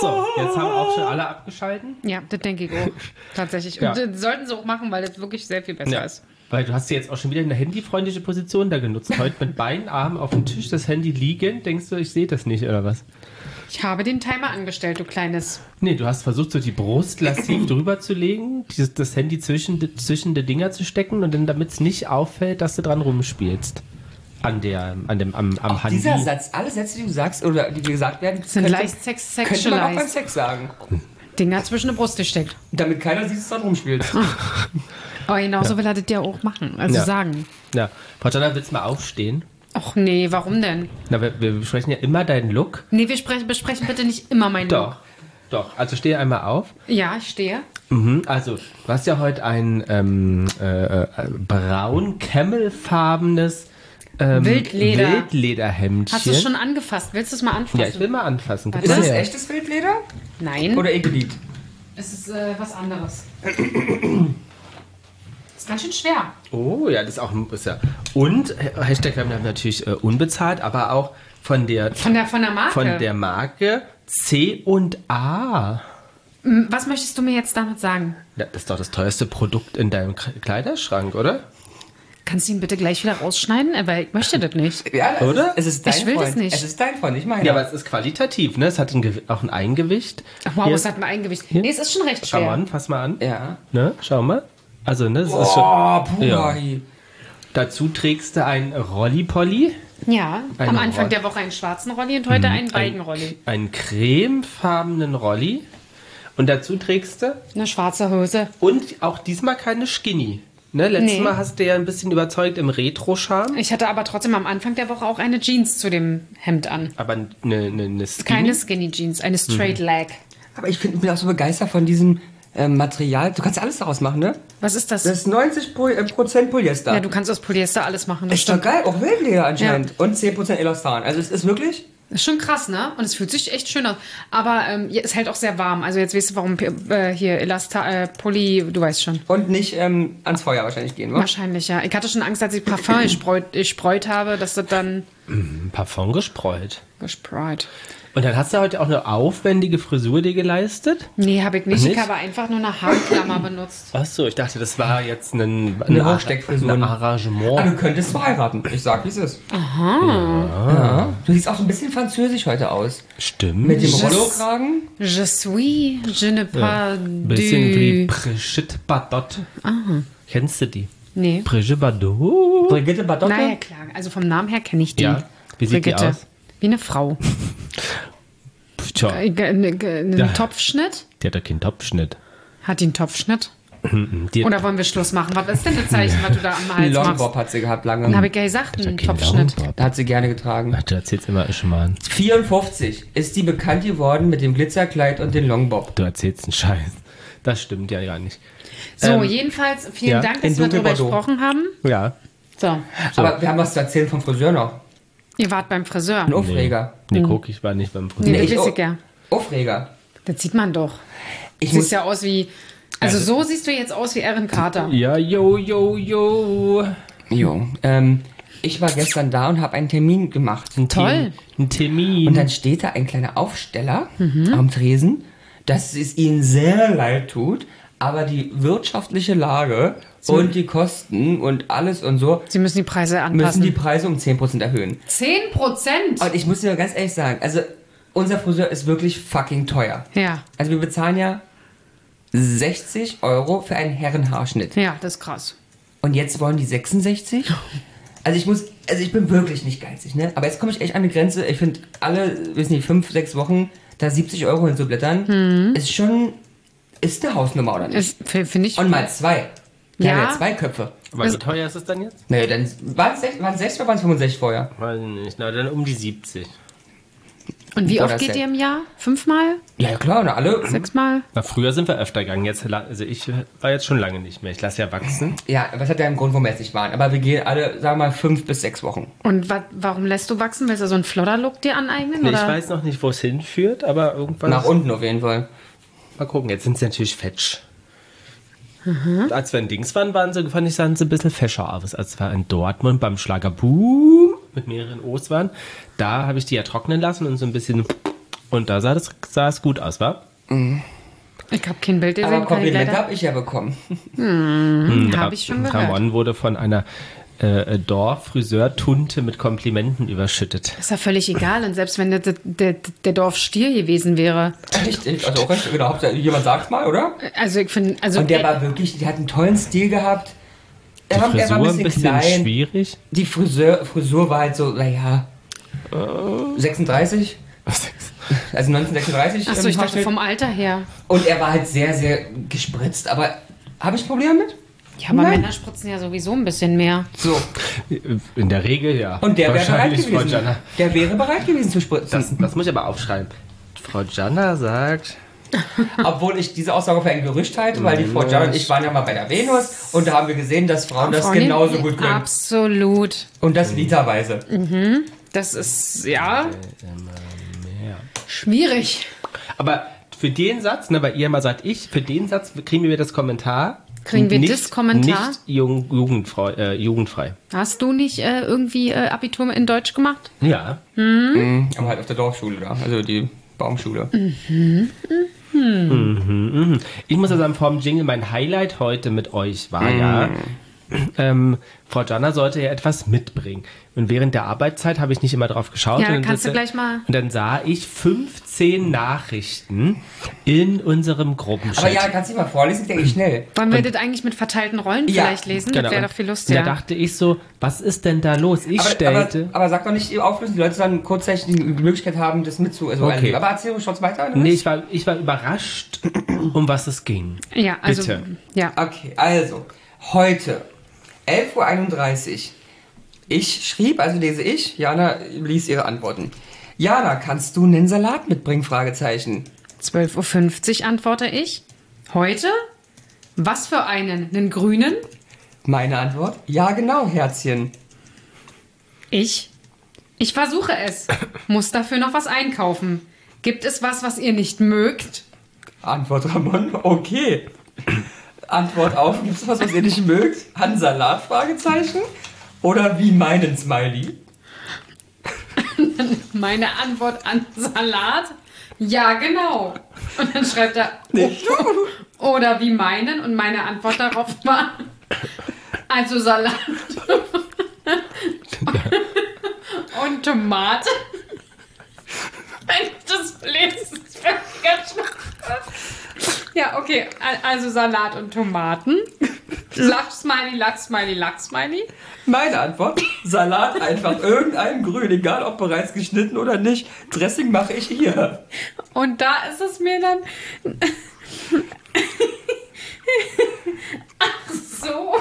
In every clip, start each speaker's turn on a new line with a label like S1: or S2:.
S1: So, jetzt haben auch schon alle abgeschalten.
S2: Ja, das denke ich auch. Tatsächlich.
S1: Ja.
S2: Und das sollten sie auch machen, weil das wirklich sehr viel besser ist.
S1: Weil du hast ja jetzt auch schon wieder eine handyfreundliche Position da genutzt. Heute mit beiden Armen auf dem Tisch, das Handy liegen. Denkst du, ich sehe das nicht, oder was?
S2: Ich habe den Timer angestellt, du Kleines.
S1: Nee, du hast versucht, so die Brust lassiv drüber zu legen, das Handy zwischen die Dinger zu stecken und dann, damit es nicht auffällt, dass du dran rumspielst. Am Handy.
S3: Dieser Satz, alle Sätze, die du sagst oder die gesagt werden,
S2: Sind leicht
S3: könnte man auch beim
S2: sexualized.
S3: Sex sagen.
S2: Dinger zwischen der Brust gesteckt.
S3: Damit keiner sieht, dass es dran rumspielt.
S2: Aber genauso will er das ja auch machen. Also
S1: Ja.
S2: sagen.
S1: Ja. Frau Jana, willst du mal aufstehen?
S2: Ach nee, warum denn?
S1: Na, wir besprechen ja immer deinen Look.
S2: Nee, wir besprechen bitte nicht immer meinen Look.
S1: Doch. Also stehe einmal auf.
S2: Ja, ich stehe.
S1: Also, du hast ja heute ein braun-camelfarbenes Wildlederhemdchen.
S2: Hast du es schon angefasst? Willst du es mal anfassen?
S1: Ja, ich will mal anfassen.
S2: Warte.
S3: Ist das
S1: her.
S3: echtes Wildleder?
S2: Nein,
S3: Oder ekeliebt?
S2: es ist was anderes. Ist ganz schön schwer.
S1: Oh, ja, das ist auch Und Hashtag, wir haben natürlich unbezahlt, aber auch von der
S2: Marke.
S1: Von der Marke C&A.
S2: Was möchtest du mir jetzt damit sagen?
S1: Ja, das ist doch das teuerste Produkt in deinem Kleiderschrank, oder?
S2: Kannst du ihn bitte gleich wieder rausschneiden? Weil ich möchte das nicht.
S3: Ja,
S1: Oder?
S3: Es ist dein
S2: Ich will
S3: Freund.
S2: das nicht.
S3: Es ist dein Freund, nicht meiner.
S1: Ja, aber es ist qualitativ, ne? Es hat auch ein Eigengewicht.
S2: Ach, wow,
S1: Hier-
S2: es hat ein Eigengewicht.
S1: Hier?
S2: Nee, es ist schon recht
S1: Schau mal
S2: schwer.
S1: an, fass mal an.
S3: Ja.
S1: Ne? Schau mal. Also, ne? Das ist schon,
S3: Oh, puh.
S1: Ja. Dazu trägst du ein Rollipolli.
S2: Ja, am
S1: Eine
S2: Anfang
S1: Roll-
S2: der Woche einen schwarzen Rolli und heute einen Weidenrolli.
S1: Einen cremefarbenen Rolli. Und dazu trägst du.
S2: Eine schwarze Hose.
S1: Und auch diesmal keine Skinny. Ne? Letztes
S2: Nee.
S1: Mal hast du ja ein bisschen überzeugt im Retro-Charme.
S2: Ich hatte aber trotzdem am Anfang der Woche auch eine Jeans zu dem Hemd an.
S1: Aber eine Skinny.
S2: Keine Skinny Jeans, eine Straight Leg.
S3: Aber ich bin auch so begeistert von diesem Material. Du kannst alles daraus machen, ne?
S2: Was ist das?
S3: Das ist 90% Polyester.
S2: Ja, du kannst aus Polyester alles machen. Das
S3: ist doch
S2: stimmt.
S3: geil. Auch Wildleder anscheinend. Und 10% Elastan. Also es ist wirklich...
S2: Ist schon krass, ne? Und es fühlt sich echt schön aus. Aber es hält auch sehr warm. Also jetzt weißt du, warum hier Poly, du weißt schon.
S3: Und nicht ans Feuer wahrscheinlich gehen, wa?
S2: Wahrscheinlich, ja. Ich hatte schon Angst, als ich Parfum gespreut habe, dass das dann
S1: Parfum gespreut.
S2: gespreut.
S1: Und dann hast du heute auch eine aufwendige Frisur dir geleistet?
S2: Nee, habe ich nicht.
S1: Nicht?
S2: Ich habe einfach nur eine Haarklammer benutzt.
S1: Achso, ich dachte, das war jetzt eine
S3: Hochsteckfrisur.
S1: Ein Arrangement.
S3: Aber du könntest verheiraten. Ich sag, wie es ist. Aha. Ja. Du siehst auch so ein bisschen französisch heute aus.
S1: Stimmt.
S3: Mit dem
S2: Just-
S3: Rollo-Kragen.
S2: Je suis, je ne pas
S1: Ein bisschen wie
S2: du...
S1: Brigitte Bardot. Kennst du die?
S2: Nee.
S1: Brigitte Bardot?
S3: Brigitte Badotte.
S2: Naja, klar. Also vom Namen her kenne ich die.
S1: Ja. Wie sieht die
S2: Brigitte.
S1: aus?
S2: Wie eine Frau.
S1: Tja,
S2: Einen
S1: Ja.
S2: Topfschnitt?
S1: die hat doch keinen Topfschnitt.
S2: Hat die einen Topfschnitt?
S1: Die
S2: Oder wollen wir Schluss machen? Was ist denn das Zeichen, was du da am
S3: Ein
S2: Hals
S3: Longbob
S2: machst?
S3: hat sie gehabt
S2: Dann
S3: lange.
S2: habe ich ja gesagt, einen
S1: keinen
S2: Topfschnitt.
S1: Longbob.
S3: Da hat sie gerne getragen.
S1: Ach, du erzählst immer Schmarrn.
S3: 54 ist die bekannt geworden mit dem Glitzerkleid und dem Longbob.
S1: Du erzählst einen Scheiß. Das stimmt ja gar nicht.
S2: So, jedenfalls vielen
S1: ja,
S2: Dank,
S3: in
S2: dass wir darüber
S3: Dunkelbordeaux.
S2: gesprochen haben.
S1: Ja.
S2: So,
S3: Aber wir haben was zu erzählen vom Friseur noch.
S2: ihr wart beim Friseur.
S3: Ein Aufreger.
S1: Nee, guck, ich war nicht beim
S2: Nee,
S1: Friseur.
S2: das
S3: ich
S2: weiß
S3: auch.
S2: ich ja.
S3: Aufreger.
S2: Das sieht man doch.
S3: Ich
S2: Du
S3: muss
S2: siehst ja aus wie... Also so siehst du jetzt aus wie Aaron Carter.
S1: Ja, yo.
S3: Jo, ich war gestern da und habe einen Termin gemacht.
S2: Toll.
S1: Ein Termin.
S3: Und dann steht da ein kleiner Aufsteller am Tresen, dass es ihnen sehr leid tut, aber die wirtschaftliche Lage und die Kosten und alles und so
S2: Sie müssen die Preise
S3: müssen
S2: anpassen.
S3: die Preise um 10% erhöhen.
S2: 10%?
S3: Und ich muss dir ganz ehrlich sagen, also unser Friseur ist wirklich fucking teuer.
S2: Ja,
S3: Also wir bezahlen ja 60 Euro für einen Herrenhaarschnitt.
S2: ja, das ist krass.
S3: Und jetzt wollen die 66? Also ich bin wirklich nicht geizig, ne? Aber jetzt komme ich echt an eine Grenze. Ich finde, alle, wissen nicht, 5, 6 Wochen da 70 Euro hinzublättern, ist schon, ist eine Hausnummer, oder nicht?
S2: Finde ich...
S3: Und mal 2. Wir
S2: Ja.
S3: haben ja 2 Köpfe.
S1: Aber wie teuer ist es dann jetzt?
S3: Naja, dann waren es 6 oder waren es 65 vorher?
S1: Weiß ich nicht. Na, dann um die 70.
S2: Und wie
S3: Boah,
S2: oft
S3: das
S2: geht
S3: ist
S2: ihr im Jahr? 5-mal?
S3: Ja, klar, na alle.
S2: 6-mal?
S1: Na, früher sind wir öfter gegangen. Jetzt, also ich war jetzt schon lange nicht mehr. Ich lasse ja wachsen.
S3: Ja, was hat ja einen Grund, warum wir jetzt nicht waren. Aber wir gehen alle, sagen wir mal, 5 bis 6 Wochen.
S2: Und warum lässt du wachsen? Willst du so einen Flodder-Look dir aneignen?
S1: Nee,
S2: oder?
S1: ich weiß noch nicht, wo es hinführt, aber irgendwann.
S3: Nach unten auf jeden Fall.
S1: Mal gucken, jetzt sind sie natürlich fetsch. Als wir in Dings waren, fand ich, sahen sie ein bisschen fescher aus. Als wir in Dortmund beim Schlager Boom mit mehreren O's waren, da habe ich die ja trocknen lassen und so ein bisschen Und da sah es gut aus, wa?
S2: Ich habe kein Bild gesehen.
S3: Aber Komplimente habe ich ja bekommen.
S2: Habe ich schon gehört.
S1: Ramon wurde von einer Dorffriseurtunte mit Komplimenten überschüttet.
S2: Ist ja völlig egal. Und selbst wenn der Dorfstier gewesen wäre.
S3: Echt? Also auch recht, genau. Jemand sagt's mal, oder?
S2: Also ich finde... Also,
S3: und der war wirklich, der hat einen tollen Stil gehabt.
S1: Die Frisur ein bisschen
S3: klein.
S1: schwierig.
S3: Die Frisur war halt so, naja, 36. Also 1936.
S2: Achso, ich dachte vom Alter her.
S3: Und er war halt sehr, sehr gespritzt. Aber habe ich Probleme mit?
S2: Ja, aber Männer spritzen ja sowieso ein bisschen mehr.
S3: So.
S1: In der Regel, ja.
S3: Und der wäre bereit gewesen.
S1: Frau Gianna.
S3: Der wäre bereit gewesen zu spritzen.
S1: Das muss ich aber aufschreiben. Frau Gianna sagt...
S3: Obwohl ich diese Aussage für ein Gerücht halte, weil die Frau Gianna und ich waren ja mal bei der Venus und da haben wir gesehen, dass Frauen das genauso gut können.
S2: Absolut.
S3: Und das literweise.
S2: Das ist, ja, schwierig.
S1: Aber für den Satz, ne, weil ihr immer sagt, für den Satz kriegen wir das Kommentar.
S2: Kriegen wir das Kommentar?
S1: Nicht jugendfrei.
S2: Hast du nicht irgendwie Abitur in Deutsch gemacht?
S1: Ja.
S3: Aber halt auf der Dorfschule da, also die Baumschule.
S1: Ich muss ja sagen, vor dem Jingle, mein Highlight heute mit euch war ja, Frau Gianna sollte ja etwas mitbringen. Und während der Arbeitszeit habe ich nicht immer drauf geschaut.
S2: Ja, kannst du gleich mal...
S1: Und dann sah ich 15 Nachrichten in unserem Gruppenchat.
S3: Aber ja, kannst du mal vorlesen, denke ich schnell.
S2: Wollen wir das eigentlich mit verteilten Rollen vielleicht lesen?
S1: Genau.
S2: Das wäre doch viel
S1: lustiger.
S2: lustiger.
S1: Da dachte ich so, was ist denn da los?
S3: Aber sag doch nicht auflösen, die Leute dann kurzzeitig die Möglichkeit haben, das
S1: Okay.
S3: Aber erzähl uns schon weiter.
S1: Nee, ich war überrascht, um was es ging.
S2: Ja, also...
S1: Bitte.
S2: Ja.
S3: Okay, also, heute, 11.31 Uhr. Ich schrieb, also lese ich, Jana liest ihre Antworten. Jana, kannst du einen Salat mitbringen? Fragezeichen.
S2: 12.50 Uhr antworte ich. Heute? Was für einen? Einen grünen?
S3: Meine Antwort? Ja, genau, Herzchen.
S2: Ich versuche es. Muss dafür noch was einkaufen. Gibt es was ihr nicht mögt?
S3: Antwort Ramon, okay. Antwort auf, gibt es was ihr nicht mögt? An Salat? Fragezeichen. Oder wie meinen Smiley?
S2: Meine Antwort an Salat? Ja, genau. Und dann schreibt er, oder wie meinen? Und meine Antwort darauf war, also Salat und Tomate. Wenn ich das lese, ist ganz schön. Ja, okay, also Salat und Tomaten. Lachsmiley, Lachsmiley, Lachsmiley.
S3: Meine Antwort, Salat einfach irgendein Grün, egal ob bereits geschnitten oder nicht. Dressing mache ich hier.
S2: Und da ist es mir dann... Ach so.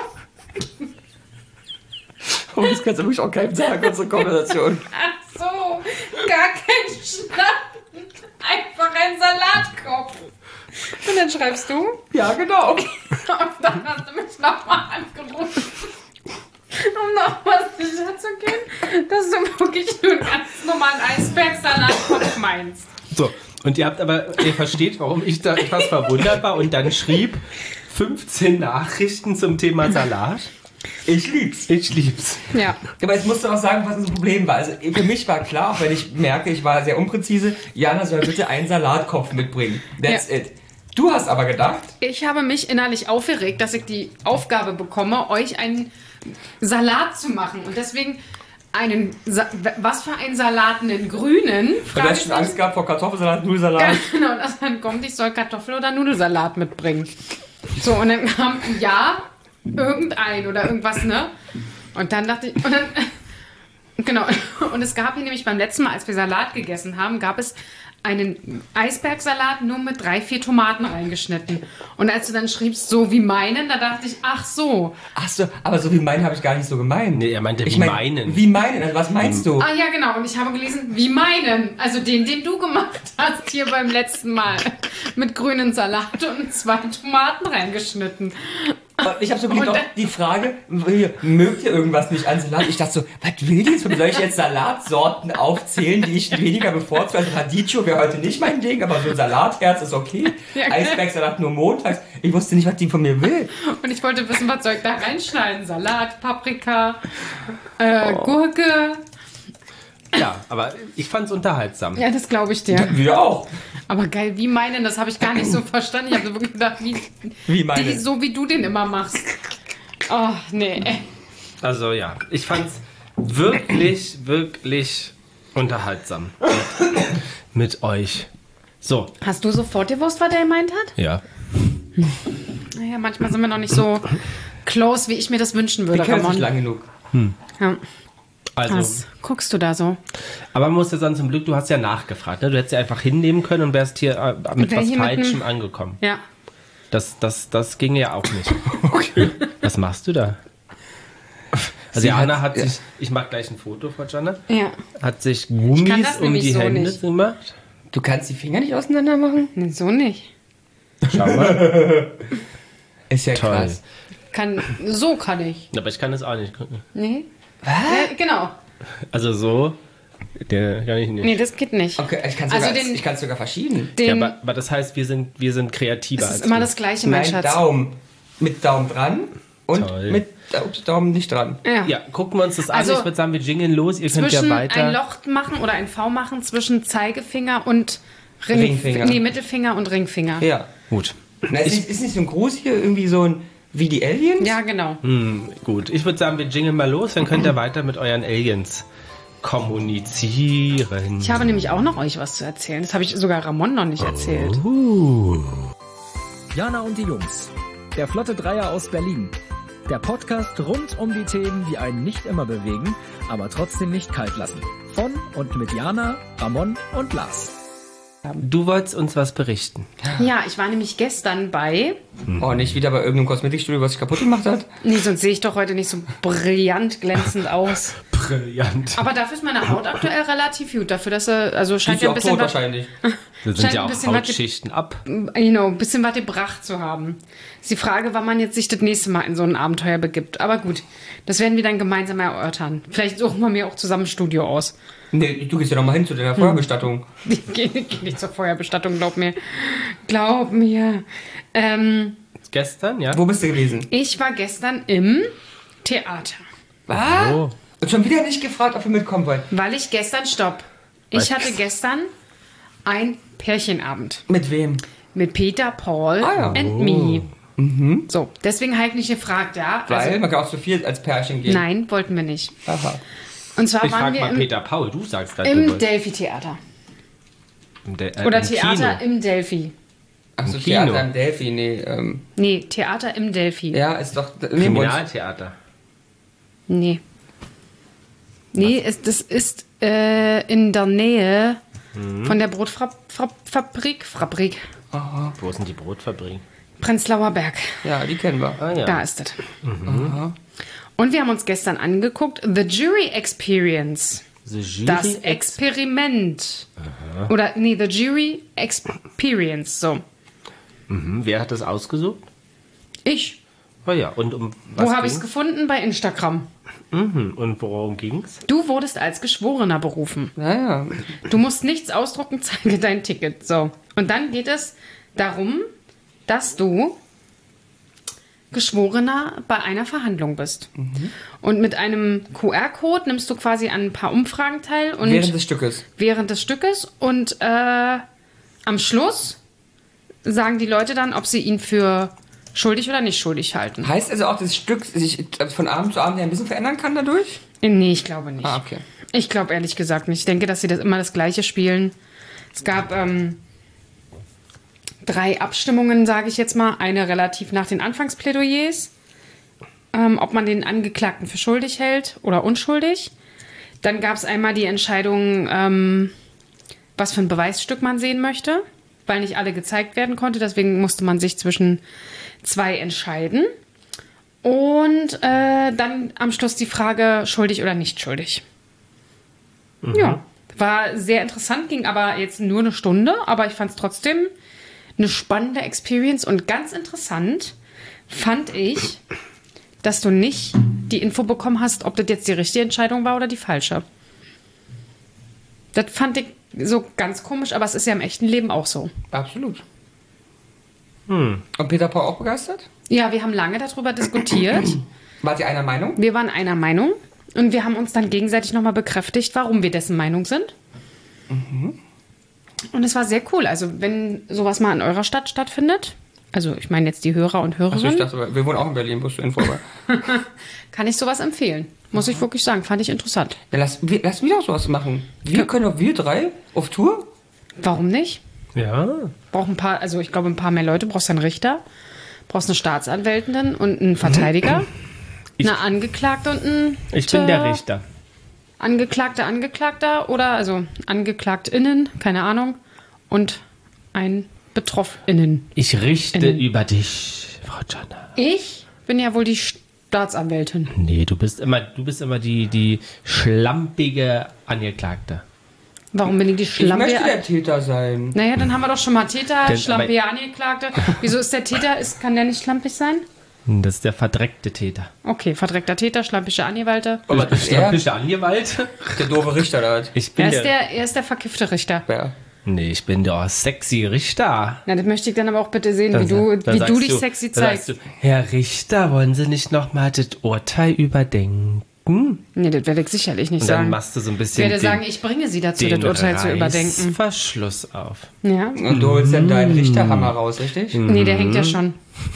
S3: Oh, das kannst du wirklich auch keinem sagen, unsere Konversation.
S2: Ach so, gar kein Schnappen. Einfach ein Salatkopf. Und dann schreibst du?
S3: Ja, genau.
S2: Und dann hast du mich nochmal angerufen, um nochmal sicher zu gehen, dass du wirklich nur einen ganz normalen Eisbergsalatkopf meinst.
S1: So, und ihr versteht, warum ich da etwas verwundert war und dann schrieb 15 Nachrichten zum Thema Salat.
S3: Ich lieb's.
S2: Ja.
S3: Aber jetzt musst du auch sagen, was unser Problem war. Also für mich war klar, auch wenn ich merke, ich war sehr unpräzise, Jana soll bitte einen Salatkopf mitbringen. That's it. Du hast aber gedacht...
S2: Ich habe mich innerlich aufgeregt, dass ich die Aufgabe bekomme, euch einen Salat zu machen. Und deswegen was für einen Salat? Einen grünen?
S3: Du hast schon Angst gehabt vor Kartoffelsalat, Nudelsalat.
S2: Genau, dass dann kommt, ich soll Kartoffel- oder Nudelsalat mitbringen. So, und dann kam, ja, irgendein oder irgendwas, ne? Und dann dachte ich, genau, und es gab hier nämlich beim letzten Mal, als wir Salat gegessen haben, gab es einen Eisbergsalat nur mit 3-4 Tomaten reingeschnitten. Und als du dann schriebst, so wie meinen, da dachte ich, ach so.
S3: Ach so, aber so wie meinen habe ich gar nicht so gemeint.
S1: Nee, er meinte meinen.
S3: Wie meinen? Also was meinst du?
S2: Ah ja, genau. Und ich habe gelesen, wie meinen. Also den du gemacht hast hier beim letzten Mal. Mit grünen Salat und 2 Tomaten reingeschnitten.
S3: Und ich habe so geliebt, die Frage, mögt ihr irgendwas nicht an Salat? Ich dachte so, was will die jetzt? Soll ich jetzt Salatsorten aufzählen, die ich weniger bevorzuge? Also Radicchio wäre heute nicht mein Ding, aber so ein Salatherz ist okay.
S2: Ja,
S3: Eisbergsalat nur montags. Ich wusste nicht, was die von mir will.
S2: Und ich wollte wissen, was soll ich da reinschneiden? Salat, Paprika, Gurke.
S1: Ja, aber ich fand's unterhaltsam.
S2: Ja, das glaube ich dir.
S3: Wir auch.
S2: Aber geil, wie meinen, das habe ich gar nicht so verstanden. Ich habe wirklich gedacht,
S3: Wie meine?
S2: so wie du den immer machst. Oh, nee.
S1: Also ja, ich fand's wirklich, wirklich unterhaltsam mit euch. So.
S2: Hast du sofort gewusst, was der gemeint hat?
S1: Ja.
S2: Naja, manchmal sind wir noch nicht so close, wie ich mir das wünschen würde,
S3: Wir kennen uns
S2: Ramon.
S3: nicht lang genug.
S2: Ja.
S1: Also,
S2: Was guckst du da so?
S1: aber man muss ja sagen, zum Glück, du hast ja nachgefragt. Ne? Du hättest ja einfach hinnehmen können und wärst hier mit
S2: Wär
S1: was
S2: hier mit
S1: Falschem angekommen.
S2: Ja.
S1: Das ging ja auch nicht. Okay. Was machst du da? Also Jana hat sich, ich mache gleich ein Foto von Jana,
S2: Ja.
S1: hat sich
S2: kann
S1: Gummis
S2: das
S1: um
S2: nämlich
S1: die
S2: so
S1: Hände
S2: nicht.
S1: gemacht.
S3: Du kannst die Finger nicht auseinander machen?
S2: Nee, so nicht.
S1: Schau mal.
S3: Ist ja
S1: Toll.
S3: krass.
S2: So kann ich.
S1: Aber ich kann das auch nicht gucken.
S2: Nee?
S3: Was?
S2: Genau.
S1: Also so, der kann ich nicht.
S2: Nee, das geht nicht.
S3: Okay, ich kann
S2: Also
S3: es sogar verschieben.
S1: Ja,
S2: Den,
S1: aber das heißt, wir sind kreativer
S2: es
S1: als
S2: ist immer
S1: du.
S2: das Gleiche, mein
S3: Nein,
S2: Schatz.
S3: Daumen. Mit Daumen dran und
S1: Toll.
S3: mit Daumen nicht dran.
S2: Ja.
S1: Ja, gucken wir uns das an.
S2: Also,
S1: Ich würde sagen, wir jingeln los. Ihr könnt ja
S2: Zwischen
S1: weiter.
S2: ein Loch machen oder ein V machen zwischen Zeigefinger und
S3: Ringfinger.
S2: Nee, Mittelfinger und Ringfinger.
S3: Ja.
S1: Gut.
S3: Na, ist nicht so ein Gruß hier irgendwie so ein wie die Aliens?
S2: Ja, genau.
S1: Gut. Ich würde sagen, wir jingeln mal los. Dann könnt ihr weiter mit euren Aliens kommunizieren.
S2: Ich habe nämlich auch noch euch was zu erzählen. Das habe ich sogar Ramon noch nicht erzählt.
S4: Jana und die Jungs. Der Flotte Dreier aus Berlin. Der Podcast rund um die Themen, die einen nicht immer bewegen, aber trotzdem nicht kalt lassen. Von und mit Jana, Ramon und Lars.
S1: Du wolltest uns was berichten.
S2: Ja, ich war nämlich gestern bei...
S3: Oh, nicht wieder bei irgendeinem Kosmetikstudio, was sich kaputt gemacht hat?
S2: Nee, sonst sehe ich doch heute nicht so brillant glänzend aus.
S1: Brillant.
S2: Aber dafür ist meine Haut aktuell relativ gut. Dafür, dass sie... Also
S3: Die
S2: scheint
S3: ist
S2: ja
S3: ja
S2: ein
S3: auch
S2: bisschen
S3: tot
S2: was...
S3: wahrscheinlich.
S1: Da sind
S2: scheint
S1: ja
S2: ein
S1: auch
S2: bisschen was-
S1: Hautschichten ab.
S2: ein bisschen was gebracht zu haben. Ist die Frage, wann man jetzt sich das nächste Mal in so ein Abenteuer begibt. Aber gut, das werden wir dann gemeinsam erörtern. Vielleicht suchen wir mir auch zusammen ein Studio aus.
S3: Nee, du gehst ja noch mal hin zu deiner Feuerbestattung.
S2: Ich gehe nicht zur Feuerbestattung, glaub mir. Glaub mir.
S1: Gestern, ja?
S3: Wo bist du gewesen?
S2: Ich war gestern im Theater.
S3: Was?
S1: Oh.
S3: Und schon wieder nicht gefragt, ob wir mitkommen wollen.
S2: Weil ich gestern, ich hatte gestern ein Pärchenabend
S3: Mit wem?
S2: mit Peter, Paul
S3: Ah, ja.
S2: and me. So, deswegen halt nicht gefragt, ja.
S3: Weil
S2: Also,
S3: man kann auch zu viel als Pärchen gehen.
S2: nein, wollten wir nicht.
S3: Aha.
S2: Und zwar
S1: Ich
S2: waren
S1: frage
S2: wir
S1: mal
S2: im,
S1: Peter Paul, du sagst gerade.
S2: im Delphi-Theater. Oder Theater im Delphi.
S3: Achso,
S1: Im Kino.
S3: Theater im Delphi, nee.
S2: Nee, Theater im Delphi.
S3: Ja, ist doch... Nee,
S1: Kriminaltheater.
S2: Nee. Nee, das ist in der Nähe von der Brotfabrik.
S1: Wo ist denn die Brotfabrik?
S2: Prenzlauer Berg.
S3: ja, die kennen wir.
S1: Ah ja.
S2: Da ist das. Und wir haben uns gestern angeguckt, The Jury Experience.
S1: The Jury
S2: Das Experiment. Oder, nee, The Jury Experience. So.
S1: Wer hat das ausgesucht?
S2: Ich.
S1: Oh ja, und um was
S2: Wo habe ich es
S1: ging's?
S2: gefunden? Bei Instagram.
S1: Und worum ging's?
S2: Du wurdest als Geschworener berufen.
S3: Naja.
S2: Du musst nichts ausdrucken, zeige dein Ticket. So. Und dann geht es darum, dass du Geschworener bei einer Verhandlung bist. Und mit einem QR-Code nimmst du quasi an ein paar Umfragen teil. Und
S3: Während des Stückes.
S2: während des Stückes. Und am Schluss sagen die Leute dann, ob sie ihn für schuldig oder nicht schuldig halten.
S3: Heißt also auch, dass das Stück sich von Abend zu Abend ja ein bisschen verändern kann dadurch?
S2: Nee, ich glaube nicht.
S3: Ah, okay.
S2: Ich glaube ehrlich gesagt nicht. Ich denke, dass sie das immer das Gleiche spielen. Es gab 3 Abstimmungen, sage ich jetzt mal. Eine relativ nach den Anfangsplädoyers, ob man den Angeklagten für schuldig hält oder unschuldig. Dann gab es einmal die Entscheidung, was für ein Beweisstück man sehen möchte, weil nicht alle gezeigt werden konnte. Deswegen musste man sich zwischen 2 entscheiden. Und dann am Schluss die Frage, schuldig oder nicht schuldig. Ja, war sehr interessant, ging aber jetzt nur eine Stunde, aber ich fand es trotzdem eine spannende Experience. Und ganz interessant fand ich, dass du nicht die Info bekommen hast, ob das jetzt die richtige Entscheidung war oder die falsche. Das fand ich so ganz komisch, aber es ist ja im echten Leben auch so.
S3: Absolut. Und Peter Paul auch begeistert?
S2: Ja, wir haben lange darüber diskutiert.
S3: Wart ihr einer Meinung?
S2: Wir waren einer Meinung. Und wir haben uns dann gegenseitig nochmal bekräftigt, warum wir dessen Meinung sind. Und es war sehr cool. Also wenn sowas mal in eurer Stadt stattfindet, also ich meine jetzt die Hörer und
S3: Also ich
S2: Hörerinnen,
S3: dachte, wir wohnen auch in Berlin, wusste Info.
S2: kann ich sowas empfehlen. Muss ich wirklich sagen, fand ich interessant.
S3: Ja, lass wieder auch sowas machen. Wir drei auf Tour?
S2: Warum nicht?
S1: Ja.
S2: Braucht ein paar, also ich glaube ein paar mehr Leute. Brauchst einen Richter, brauchst eine Staatsanwältin und einen Verteidiger, eine Angeklagte und ein...
S1: Ich bin der Richter.
S2: Angeklagter oder also AngeklagtInnen, keine Ahnung, und ein BetroffInnen.
S1: Ich richte
S2: Innen.
S1: über dich, Frau Jana.
S2: Ich bin ja wohl die Staatsanwältin.
S1: Nee, du bist immer die schlampige Angeklagte.
S2: Warum bin ich die
S3: Ich
S2: Schlampe?
S3: möchte der Täter sein.
S2: Naja, dann haben wir doch schon mal Täter,
S1: Denn-
S2: schlampige Angeklagte. Wieso ist der Täter, kann der nicht schlampig sein?
S1: Das ist der verdreckte Täter.
S2: Okay, verdreckter Täter, schlampige Angewalte.
S3: Aber das ist er,
S1: Schlampige Angewalte?
S3: der doofe Richter da.
S1: Ich bin
S2: Er ist der verkiffte Richter.
S3: Ja.
S1: Nee, ich bin der sexy Richter.
S2: Na, das möchte ich dann aber auch bitte sehen,
S1: Dann
S2: wie du
S1: sagst
S2: dich sexy
S1: dann sagst
S2: zeigst.
S1: du, Herr Richter, wollen Sie nicht nochmal das Urteil überdenken?
S2: Nee, das werde ich sicherlich nicht
S1: Und dann
S2: sagen.
S1: machst du so ein
S2: Ich
S1: bisschen
S2: werde sagen, ich bringe sie dazu, das
S1: den
S2: Urteil zu überdenken.
S1: Verschluss auf.
S2: Ja?
S3: Und du holst dann deinen Richterhammer raus, richtig?
S2: Nee, der hängt ja schon.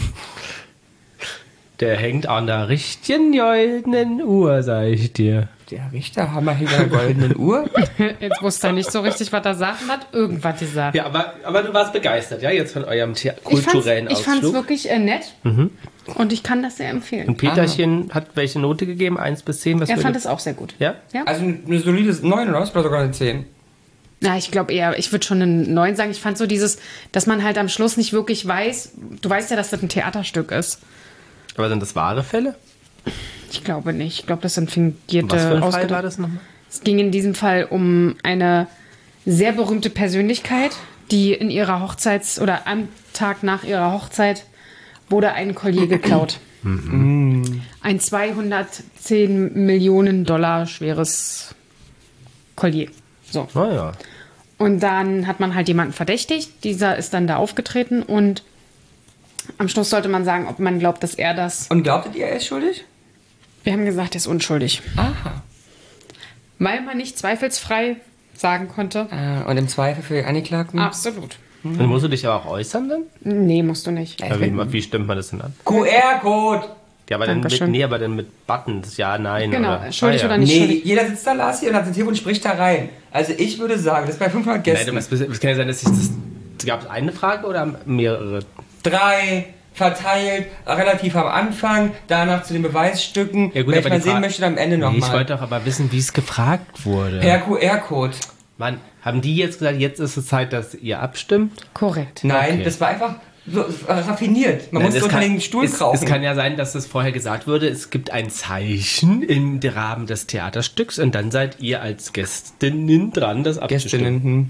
S1: Der hängt an der richtigen goldenen Uhr, sag ich dir.
S3: Der Richterhammer hängt an der goldenen Uhr.
S2: Jetzt wusste er nicht so richtig, was er sagt und hat irgendwas gesagt.
S1: Ja, aber du warst begeistert, ja, jetzt von eurem kulturellen
S2: Ich fand es
S1: Ausflug.
S2: wirklich nett und ich kann das sehr empfehlen.
S1: Und Peterchen hat welche Note gegeben? 1 bis 10? Was
S2: Er
S1: würde-
S2: fand es auch sehr gut.
S1: Ja?
S2: Ja?
S3: Also eine solide 9 oder was? Oder sogar eine 10.
S2: Na, ich glaube eher, ich würde schon einen 9 sagen. Ich fand so dieses, dass man halt am Schluss nicht wirklich weiß, du weißt ja, dass das ein Theaterstück ist.
S1: Aber sind das wahre Fälle?
S2: Ich glaube nicht. Ich glaube, das sind fingierte
S1: Was für ein Fall
S2: ausgedacht-
S1: war das nochmal?
S2: Es ging in diesem Fall um eine sehr berühmte Persönlichkeit, die in ihrer oder am Tag nach ihrer Hochzeit wurde ein Collier geklaut. Ein 210 Millionen Dollar schweres Collier. So.
S1: Naja.
S2: Und dann hat man halt jemanden verdächtigt. Dieser ist dann da aufgetreten und am Schluss sollte man sagen, ob man glaubt, dass er das...
S3: Und glaubtet ihr, er ist schuldig?
S2: Wir haben gesagt, er ist unschuldig.
S3: Aha.
S2: Weil man nicht zweifelsfrei sagen konnte.
S3: Und im Zweifel für die Angeklagten?
S2: Absolut.
S1: Und musst du dich aber auch äußern dann?
S2: Nee, musst du nicht.
S1: Ja, wie stimmt man das denn an?
S3: QR-Code!
S1: Ja, aber dann
S2: Dankeschön.
S1: aber dann mit Buttons, ja, nein.
S2: Genau,
S1: oder,
S2: schuldig oder nicht
S3: Nee,
S2: schuldig.
S3: jeder sitzt da, Lars, hier und hat sein Telefon und spricht da rein. Also ich würde sagen, das ist bei 500
S1: Nein,
S3: Gästen.
S1: es kann ja sein, dass ich das... Gab es eine Frage oder mehrere?
S3: 3 verteilt, relativ am Anfang, danach zu den Beweisstücken.
S1: Ja, gut,
S3: Wenn ich
S1: aber
S3: mal
S1: die
S3: sehen
S1: Fra-
S3: möchte, dann am Ende
S1: Nee, ich
S3: nochmal.
S1: wollte doch aber wissen, wie es gefragt wurde.
S3: Per QR-Code.
S1: Mann, haben die jetzt gesagt, jetzt ist es Zeit, dass ihr abstimmt?
S2: Korrekt.
S3: Nein,
S1: Okay.
S3: das war einfach so raffiniert. Man
S1: Nein,
S3: musste
S1: es
S3: unter
S1: kann-
S3: den Stuhl
S1: es
S3: krauchen.
S1: kann ja sein, dass es vorher gesagt wurde, es gibt ein Zeichen im Rahmen des Theaterstücks und dann seid ihr als Gästinnen dran, das abzustimmen.
S3: Gästinnen. Hm.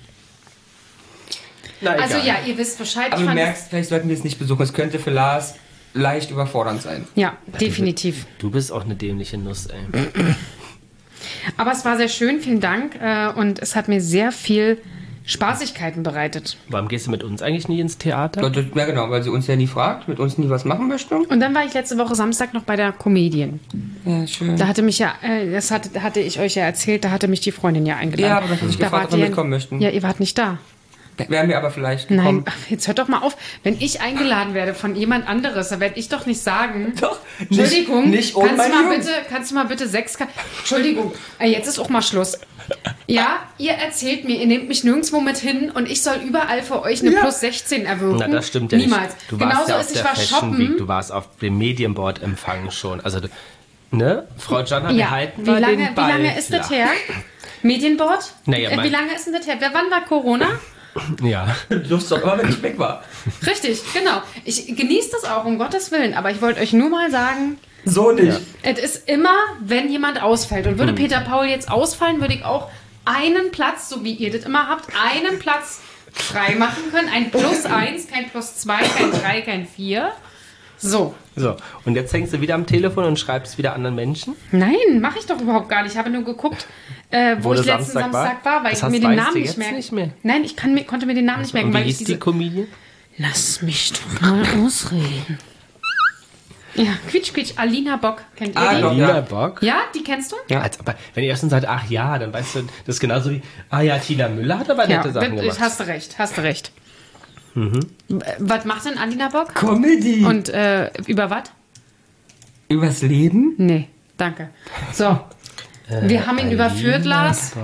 S1: Na,
S2: Also
S1: egal.
S2: ja, ihr wisst Bescheid.
S3: Aber
S2: Ich
S3: du
S2: fand
S3: merkst, vielleicht sollten wir es nicht besuchen. Es könnte für Lars leicht überfordernd sein.
S2: ja, definitiv.
S1: Du bist auch eine dämliche Nuss, ey.
S2: Aber es war sehr schön, vielen Dank. Und es hat mir sehr viel Spaßigkeiten bereitet.
S1: Warum gehst du mit uns eigentlich nie ins Theater?
S3: Ja genau, weil sie uns ja nie fragt, mit uns nie was machen möchte.
S2: Und dann war ich letzte Woche Samstag noch bei der Comedian.
S3: Ja, schön.
S2: Da hatte mich ja, hatte ich euch ja erzählt, da hatte mich die Freundin ja eingeladen.
S3: Ja, aber das hatte ich
S2: Da
S3: gefragt,
S2: wart
S3: ob wir
S2: ihr-
S3: mitkommen möchten.
S2: Ja, ihr wart nicht da.
S3: Wären wir aber vielleicht
S2: Nein,
S3: gekommen.
S2: ach, jetzt hört doch mal auf. Wenn ich eingeladen werde von jemand anderes, dann werde ich doch nicht sagen.
S3: Doch,
S2: Entschuldigung,
S3: nicht ohne
S2: kannst, du
S3: meine
S2: mal
S3: Jungs.
S2: kannst du mal bitte 6... Entschuldigung, jetzt ist auch mal Schluss. Ja, ihr erzählt mir, ihr nehmt mich nirgendwo mit hin und ich soll überall für euch eine
S3: Ja.
S2: plus 16 erwirken.
S1: Na, das stimmt ja
S2: Niemals.
S1: nicht. Du warst
S2: Genauso
S1: ja
S2: ist,
S1: auf
S2: ich
S1: der
S2: war
S1: Fashion Week,
S2: shoppen.
S1: du warst auf dem Medienboard-Empfang schon. Also, ne? Frau Jana, wir
S2: Ja,
S1: halten
S2: wie
S1: mal
S2: lange,
S1: den
S2: wie
S1: Ball
S2: lange ist das
S1: flach.
S2: her? Medienboard?
S1: Naja,
S2: Wie
S1: mein-
S2: lange ist denn das her? Wann war Corona?
S1: Ja.
S3: Du durfst doch immer, wenn ich weg war.
S2: Richtig, genau. Ich genieße das auch, um Gottes Willen. Aber ich wollte euch nur mal sagen,
S3: So nicht.
S2: es ist immer, wenn jemand ausfällt. Und würde Peter Paul jetzt ausfallen, würde ich auch einen Platz, so wie ihr das immer habt, einen Platz frei machen können. Ein +1, kein +2, kein 3, kein 4. So.
S1: So, und jetzt hängst du wieder am Telefon und schreibst wieder anderen Menschen.
S2: Nein, mache ich doch überhaupt gar nicht. Ich habe nur geguckt, wo ich
S1: der
S2: letzten
S1: Samstag war?
S2: Samstag war, weil
S1: Das
S2: ich
S1: hast-
S2: mir den
S1: weißt
S2: Namen
S1: du
S2: nicht
S1: jetzt
S2: merken.
S1: nicht mehr?
S2: Nein, ich konnte mir den Namen nicht merken,
S1: Und wie
S2: weil ich
S1: hieß die
S2: diese...
S1: Comedian?
S2: Lass mich doch mal ausreden. Ja, Quietsch, Quietsch, Alina Bock. Kennt ihr die?
S3: doch.
S1: Alina
S3: Ja.
S1: Bock?
S2: Ja, die kennst du?
S3: Ja.
S1: Als, aber wenn ihr erst schon sagt, ach ja, dann weißt du, das ist genauso wie, Tina Müller hat aber nette Sachen gemacht.
S2: hast du recht. Was macht denn Alina Bock?
S3: Comedy.
S2: Und über was?
S3: Übers Leben?
S2: Nee, danke. So, wir haben ihn überführt, Lars.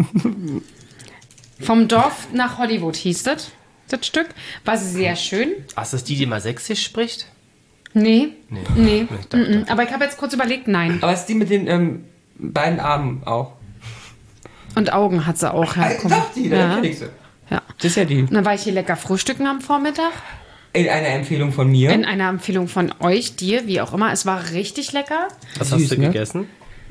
S2: Vom Dorf nach Hollywood hieß das Stück. War sehr schön.
S1: Ach, ist das die mal sächsisch spricht?
S2: Nee.
S1: Ich dachte.
S2: Aber ich habe jetzt kurz überlegt, nein.
S3: Aber ist die mit den beiden Armen auch?
S2: Und Augen hat sie auch. Ja, guck mal.
S3: Doch, die, da kenn ich sie.
S2: Ja.
S3: Das ist ja die.
S2: Und dann war ich hier lecker frühstücken am Vormittag.
S3: In einer Empfehlung von mir.
S2: In einer Empfehlung von euch, dir, wie auch immer. Es war richtig lecker.
S1: Was
S3: Süß,
S1: hast du
S3: ne?
S1: gegessen?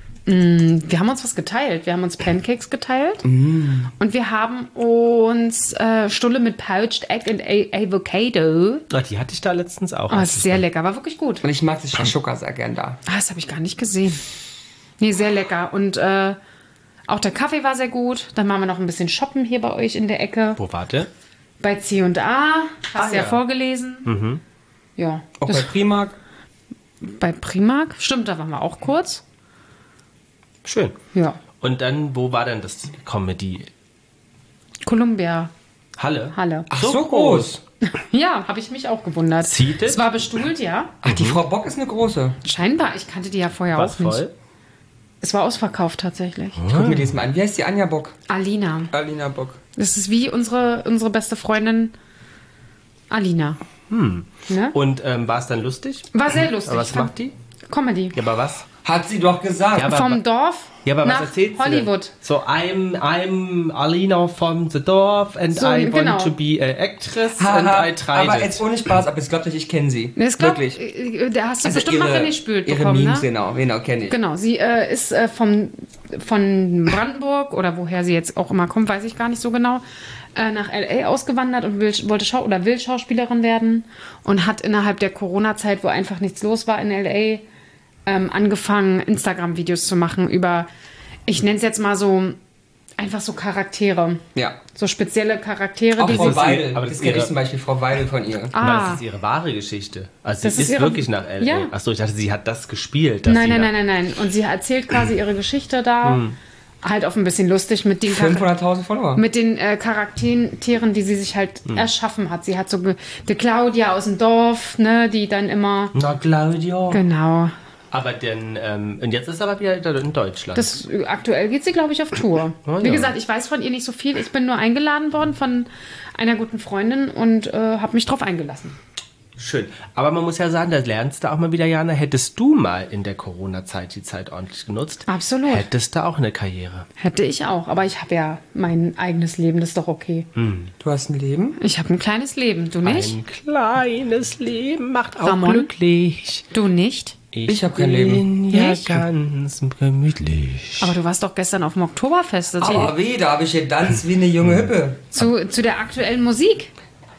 S2: Wir haben uns was geteilt. Wir haben uns Pancakes geteilt. Und wir haben uns Stulle mit Poached Egg und Avocado.
S1: Ach, die hatte ich da letztens auch.
S2: Oh, ist sehr lecker. War wirklich gut.
S3: Und ich mag das Shashuka sehr gern da.
S2: Ah, das habe ich gar nicht gesehen. Nee, sehr lecker. Und auch der Kaffee war sehr gut. Dann waren wir noch ein bisschen shoppen hier bei euch in der Ecke.
S1: Wo warte?
S2: Bei C&A. Hast du ja
S3: ja.
S2: vorgelesen. Ja.
S3: Auch bei Primark.
S2: Bei Primark. Stimmt, da waren wir auch kurz.
S1: Schön.
S2: Ja.
S1: Und dann, wo war denn das Comedy?
S2: Columbia
S1: Halle?
S2: Halle.
S3: Ach, so groß.
S2: Ja, habe ich mich auch gewundert.
S1: Zieht es?
S2: Es war bestuhlt, ja.
S3: Ach, die Frau Bock ist eine große.
S2: Scheinbar. Ich kannte die ja vorher
S1: War's
S2: auch nicht.
S1: voll?
S2: Es war ausverkauft tatsächlich.
S3: Ich guck mir die jetzt mal an. Wie heißt die? Anja Bock?
S2: Alina.
S3: Alina Bock.
S2: Das ist wie unsere beste Freundin Alina. Ne?
S1: Und war es dann lustig?
S2: War sehr lustig.
S1: Aber was macht die?
S2: Comedy.
S1: Ja, aber was?
S3: Hat sie doch gesagt.
S1: Ja, aber-
S2: Vom Dorf
S1: Ja, aber
S2: nach
S1: was erzählt sie
S2: Hollywood.
S1: denn? So, I'm Alina from the Dorf and
S2: So,
S1: I
S2: genau.
S1: want to be an actress
S3: Haha,
S1: and I tried
S3: aber
S1: it.
S3: jetzt ohne Spaß, aber jetzt glaubt euch, ich kenne sie.
S2: Das glaub,
S3: Wirklich.
S2: Da hast du
S3: Also
S2: bestimmt mal gespült
S3: ihre
S2: bekommen,
S3: Memes,
S2: ne?
S3: genau, kenne ich.
S2: Genau, sie ist von Brandenburg oder woher sie jetzt auch immer kommt, weiß ich gar nicht so genau, nach L.A. ausgewandert und will Schauspielerin werden und hat innerhalb der Corona-Zeit, wo einfach nichts los war in L.A., angefangen, Instagram-Videos zu machen über, ich nenne es jetzt mal so, einfach so Charaktere.
S3: Ja.
S2: So spezielle Charaktere,
S3: Auch
S2: die
S3: Frau
S2: sie...
S3: Weidel.
S1: aber
S3: Das
S1: das
S3: kenne ich
S1: ihre-
S3: zum Beispiel, Frau Weidel von ihr.
S1: Aber das
S2: Ah,
S1: ist ihre wahre Geschichte. Also
S2: Das
S1: sie
S2: ist
S1: ist
S2: ihre-
S1: wirklich nach L.A.
S2: Ja.
S1: Achso, ich dachte, sie hat das gespielt. dass sie
S2: nein. Und sie erzählt quasi ihre Geschichte da. Halt auch ein bisschen lustig mit den
S3: 500.000 Follower.
S2: mit den Charakteren, die sie sich halt erschaffen hat. Sie hat so die Claudia aus dem Dorf, ne, die dann immer...
S1: Na, Claudio.
S2: Genau.
S1: Aber denn, und jetzt ist aber wieder in Deutschland.
S2: Aktuell geht sie, glaube ich, auf Tour.
S1: Oh,
S2: Wie
S1: ja.
S2: gesagt, ich weiß von ihr nicht so viel. Ich bin nur eingeladen worden von einer guten Freundin und habe mich drauf eingelassen.
S1: Schön. Aber man muss ja sagen, da lernst du auch mal wieder, Jana, hättest du mal in der Corona-Zeit die Zeit ordentlich genutzt,
S2: Absolut.
S1: hättest du auch eine Karriere.
S2: Hätte ich auch. Aber ich habe ja mein eigenes Leben, das ist doch okay.
S3: Du hast ein Leben?
S2: Ich habe ein kleines Leben. Du nicht?
S1: Ein kleines Leben macht auch
S2: Ramon?
S1: glücklich.
S2: Du nicht?
S3: Ich hab kein Leben.
S1: bin ja
S2: Nicht?
S1: ganz gemütlich.
S2: Aber du warst doch gestern auf dem Oktoberfest.
S3: Aber wie, da habe ich getanzt wie eine junge Hüppe.
S2: Zu der aktuellen Musik.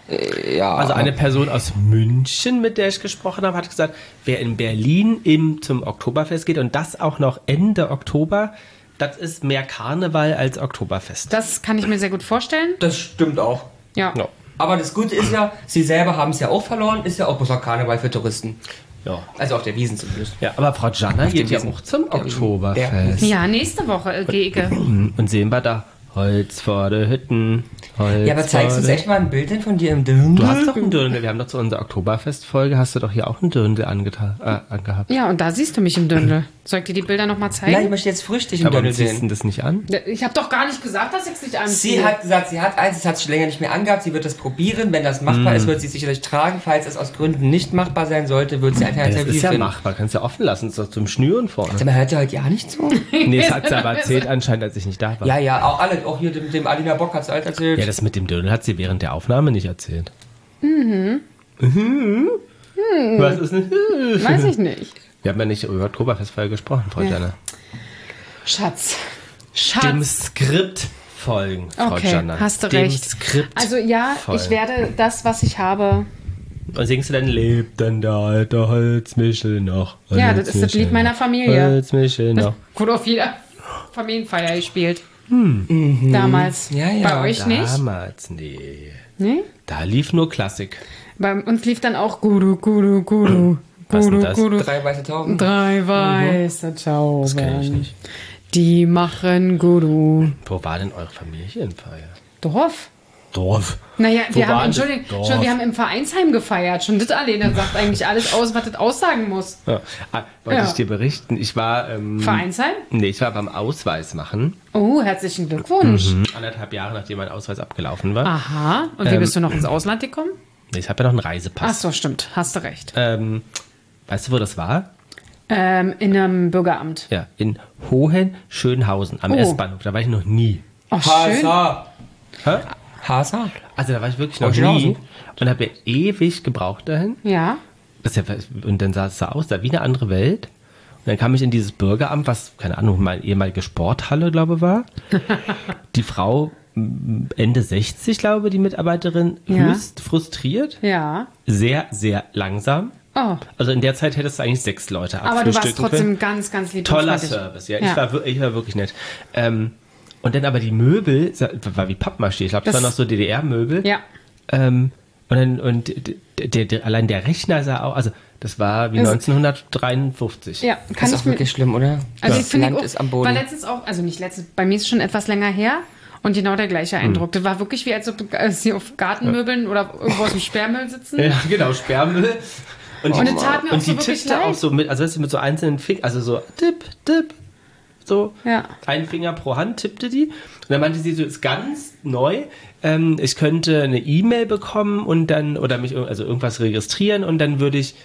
S3: Ja.
S1: Also eine Person aus München, mit der ich gesprochen habe, hat gesagt, wer in Berlin zum Oktoberfest geht und das auch noch Ende Oktober, das ist mehr Karneval als Oktoberfest.
S2: Das kann ich mir sehr gut vorstellen.
S3: Das stimmt auch.
S2: Ja.
S1: Ja.
S3: Aber das Gute ist ja, sie selber haben es ja auch verloren, ist ja auch bloß noch Karneval für Touristen.
S1: Ja.
S3: Also auf der Wiesn zumindest.
S1: Ja, aber Frau Janna geht ja
S3: Wiesn.
S1: auch zum
S3: Der Wiesn.
S1: Oktoberfest.
S2: Ja, nächste Woche gehe ich.
S1: Und sehen wir da Holz vor der Hütten. Holz
S3: Ja, aber zeigst du uns
S1: vor
S3: echt mal ein Bild denn von dir im Dirndl?
S1: Du hast doch einen Dirndl. Wir haben doch zu unserer Oktoberfest-Folge, hast du doch hier auch einen Dirndl angehabt.
S2: Ja, und da siehst du mich im Dirndl. Soll ich dir die Bilder nochmal
S3: Nein, ich
S2: zeigen?
S3: möchte jetzt frühstück im
S1: Aber
S3: Dirndl
S1: warum ziehst du
S3: sehen.
S1: das nicht an?
S2: Ich habe doch gar nicht gesagt, dass ich es nicht anziehe.
S3: Sie hat gesagt, sie hat eins, das hat sie schon länger nicht mehr angehabt, sie wird das probieren. Wenn das machbar ist, wird sie es sicherlich tragen. Falls es aus Gründen nicht machbar sein sollte, wird sie
S1: Ja, das
S3: alternativ
S1: ist ja
S3: finden.
S1: machbar. Kannst ja offen lassen. Das ist doch zum Schnüren vorne.
S3: Man hört ja heute ja nicht so.
S1: Nee, das hat sie aber erzählt anscheinend, als ich nicht da war.
S3: Ja, auch alle, auch hier mit dem Alina Bock hat es alt erzählt.
S1: Ja, das mit dem Dirndl hat sie während der Aufnahme nicht erzählt. Was ist denn?
S2: Weiß ich nicht.
S1: Wir haben ja nicht über Oktoberfestfolge gesprochen, Frau Janna.
S2: Schatz.
S1: Dem Skript folgen, Frau
S2: Okay,
S1: Janna.
S2: hast du
S1: Dem
S2: recht.
S1: Skript
S2: Also ja,
S1: folgen.
S2: ich werde das, was ich habe...
S1: Und singst du dann, lebt dann der alte Holzmichel noch?
S2: Ja, das ist das Lied meiner Familie.
S1: Holzmichel noch.
S2: Wurde auf jeder Familienfeier gespielt. Damals.
S3: Ja, ja.
S2: Bei euch nicht?
S1: Damals, nee.
S2: Nee?
S1: Da lief nur Klassik.
S2: Bei uns lief dann auch Guru, Guru, Guru.
S1: Was denn das?
S3: 3 weiße Tauben.
S2: 3 weiße Tauben.
S1: Das kenn ich nicht.
S2: Die machen Guru.
S1: Wo war denn eure Familienfeier?
S2: Dorf?
S1: Wo
S2: Naja, wir haben,
S1: waren
S2: Entschuldigung,
S1: das?
S2: schon, wir haben im Vereinsheim gefeiert. Schon das alleine sagt eigentlich alles aus, was das aussagen muss.
S1: Ja. Wollte
S2: Ja.
S1: ich dir berichten. Ich war...
S2: Vereinsheim?
S1: Nee, ich war beim Ausweis machen.
S2: Oh, herzlichen Glückwunsch.
S1: 1,5 Jahre, nachdem mein Ausweis abgelaufen war.
S2: Aha. Und wie bist du noch ins Ausland gekommen?
S1: Ich habe ja noch einen
S2: Ach
S1: Reisepass.
S2: so, stimmt. Hast du recht.
S1: Weißt du, wo das war?
S2: In einem Bürgeramt.
S1: Ja, in Hohenschönhausen am
S2: Oh.
S1: S-Bahnhof. Da war ich noch nie.
S2: Oh, schön.
S1: Hä?
S3: Hasa.
S1: Also da war ich wirklich noch
S3: Hohenschönhausen.
S1: nie. Und habe ja ewig gebraucht dahin.
S2: Ja.
S1: Und dann sah es da aus, da wie eine andere Welt. Und dann kam ich in dieses Bürgeramt, was, keine Ahnung, meine ehemalige Sporthalle, glaube ich, war. Die Frau, Ende 60, glaube ich, die Mitarbeiterin,
S2: Ja.
S1: höchst frustriert.
S2: Ja.
S1: Sehr, sehr langsam.
S2: Oh.
S1: Also in der Zeit hättest du eigentlich 6 Leute
S2: Aber du warst
S1: abfrühstücken
S2: trotzdem
S1: können.
S2: ganz, ganz lieb. und
S1: Toller
S2: freundlich.
S1: Service, ja.
S2: Ja.
S1: Ich war wirklich nett. Und dann aber die Möbel, war wie Pappmaché. Ich glaube, das
S2: Das-
S1: waren noch so DDR-Möbel.
S2: Ja.
S1: Allein der Rechner sah auch, also das war wie
S2: Es-
S1: 1953.
S2: Ja,
S3: Das
S2: kann
S3: ist
S2: ich
S3: auch
S2: mir.
S3: wirklich schlimm, oder?
S2: Also ich
S3: Das
S2: finde
S3: Land
S2: auch,
S3: ist am Boden.
S2: war letztens auch, also nicht letztens, bei mir ist es schon etwas länger her und genau der gleiche Eindruck. Das war wirklich wie, als ob sie auf Gartenmöbeln oder irgendwo aus dem Sperrmüll sitzen.
S1: Ja, genau, Sperrmüll.
S2: Und es tat mir auch
S1: und
S2: so
S1: die
S2: wirklich
S1: tippte
S2: leid.
S1: auch so mit, also weißt du, mit so einzelnen Fingern, also so tipp, tipp, so
S2: Ja.
S1: ein Finger pro Hand tippte die. Und dann meinte sie so, ist ganz neu, ich könnte eine E-Mail bekommen und dann, oder mich, also irgendwas registrieren und dann würde ich,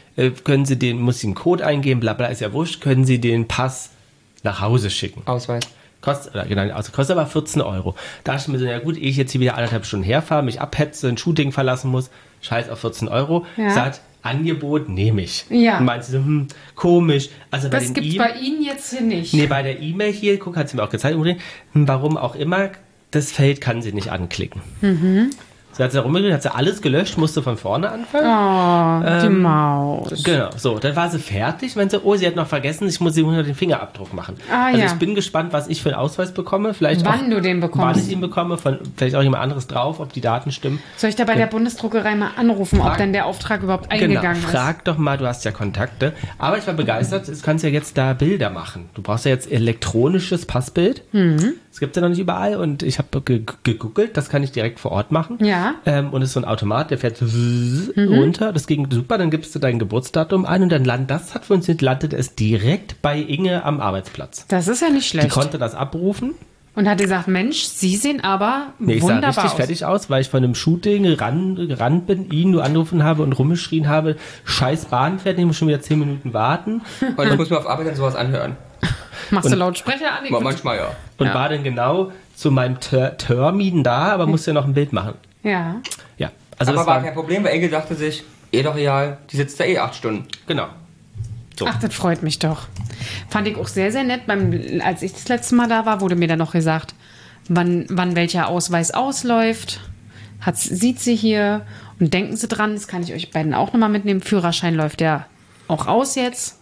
S1: muss ich einen Code eingeben, bla bla, ist ja wurscht, können Sie den Pass nach Hause schicken.
S3: Ausweis.
S1: Kostet aber 14 Euro. Da dachte ich mir so, ja gut, ehe ich jetzt hier wieder 1,5 Stunden herfahre, mich abhetze, ein Shooting verlassen muss, scheiß auf 14 Euro.
S2: Ja.
S1: Sagt, Angebot nehme ich.
S2: Ja.
S1: Und meinte sie so, komisch. Also bei
S2: Das
S1: den
S2: gibt's bei Ihnen jetzt hier nicht.
S1: Nee, bei der E-Mail hier, guck, hat sie mir auch gezeigt, warum auch immer, das Feld kann sie nicht anklicken. So hat sie da rumgedreht, hat sie alles gelöscht, musste von vorne anfangen.
S2: Oh, die Maus.
S1: Genau, so, dann war sie fertig, meinte sie, sie hat noch vergessen, ich muss den Fingerabdruck machen.
S2: Ah,
S1: also
S2: ja.
S1: ich bin gespannt, was ich für einen Ausweis bekomme, vielleicht
S2: Wann
S1: auch,
S2: du den bekommst.
S1: wann ich ihn bekomme, vielleicht auch jemand anderes drauf, ob die Daten stimmen.
S2: Soll ich da bei der Bundesdruckerei mal anrufen, ob
S1: Frag-
S2: denn der Auftrag überhaupt
S1: Genau,
S2: eingegangen ist?
S1: frag doch mal, du hast ja Kontakte. Aber ich war begeistert, du kannst ja jetzt da Bilder machen. Du brauchst ja jetzt elektronisches Passbild. Das gibt es ja noch nicht überall und ich habe gegoogelt, das kann ich direkt vor Ort machen.
S2: Ja.
S1: Und es ist so ein Automat, der fährt so runter, das ging super, dann gibst du dein Geburtsdatum ein und dann das hat funktioniert, landet es direkt bei Inge am Arbeitsplatz.
S2: Das ist ja nicht
S1: Die
S2: schlecht.
S1: konnte das abrufen.
S2: Und hat gesagt, Mensch, Sie sehen aber
S1: Nee, ich sah
S2: wunderbar
S1: richtig
S2: aus.
S1: fertig aus, weil ich von einem Shooting gerannt bin, ihn nur angerufen habe und rumgeschrien habe, scheiß Bahn fährt, ich muss schon wieder 10 Minuten warten.
S3: Und ich muss mir auf Arbeit dann sowas anhören.
S2: Machst du Lautsprecher an?
S3: Manchmal ja.
S1: Und war dann genau zu meinem Termin da, aber musste ja noch ein Bild machen.
S2: Ja.
S1: Ja, also
S3: Aber
S1: das
S3: war
S1: war,
S3: kein Problem, weil Inge dachte sich, doch real, die sitzt da 8 Stunden.
S1: genau. So.
S2: Ach, das freut mich doch. Fand ich auch sehr, sehr nett. Als ich das letzte Mal da war, wurde mir dann noch gesagt, wann welcher Ausweis ausläuft. Sieht sie hier. Und denken Sie dran, das kann ich euch beiden auch nochmal mitnehmen. Führerschein läuft ja auch aus jetzt.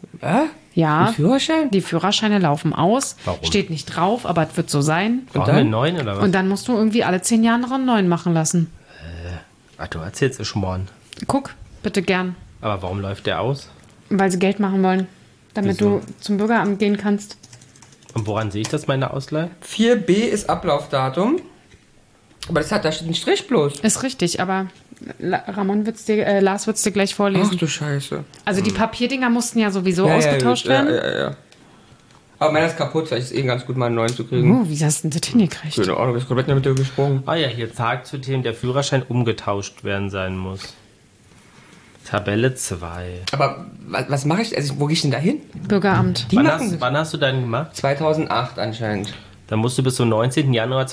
S2: Ja.
S3: Ein Führerschein?
S2: Die Führerscheine laufen aus.
S1: Warum?
S2: Steht nicht drauf, aber es wird so sein.
S1: Brauchen
S3: dann?
S1: wir einen neuen oder was?
S2: Und dann musst du irgendwie alle 10 Jahre noch einen neuen machen lassen.
S1: Ach, du erzählst es Schmorn.
S2: Guck, bitte gern.
S1: Aber warum läuft der aus?
S2: Weil sie Geld machen wollen. Damit
S1: Wieso?
S2: du zum Bürgeramt gehen kannst.
S1: Und woran sehe ich das, meine Ausleihe?
S3: 4b ist Ablaufdatum. Aber da steht ein Strich bloß.
S2: Ist richtig, aber Lars wird's dir gleich vorlesen.
S3: Ach du Scheiße.
S2: Also die Papierdinger mussten ja sowieso ausgetauscht
S3: gut.
S2: werden.
S3: Ja. Aber meiner ist kaputt, vielleicht ist es ganz gut, mal einen neuen zu kriegen.
S2: Wie hast du denn das hingekriegt?
S3: Keine Ahnung, ich bin komplett mit dir gesprungen.
S1: Ah ja, hier sagt zu dem, der Führerschein umgetauscht werden sein muss. Tabelle 2.
S3: Aber was mache ich? Also, wo gehe ich denn da hin?
S2: Bürgeramt.
S3: Die
S1: Wann
S3: machen das.
S1: wann hast du deinen gemacht?
S3: 2008 anscheinend.
S1: Dann musst du bis zum 19. Januar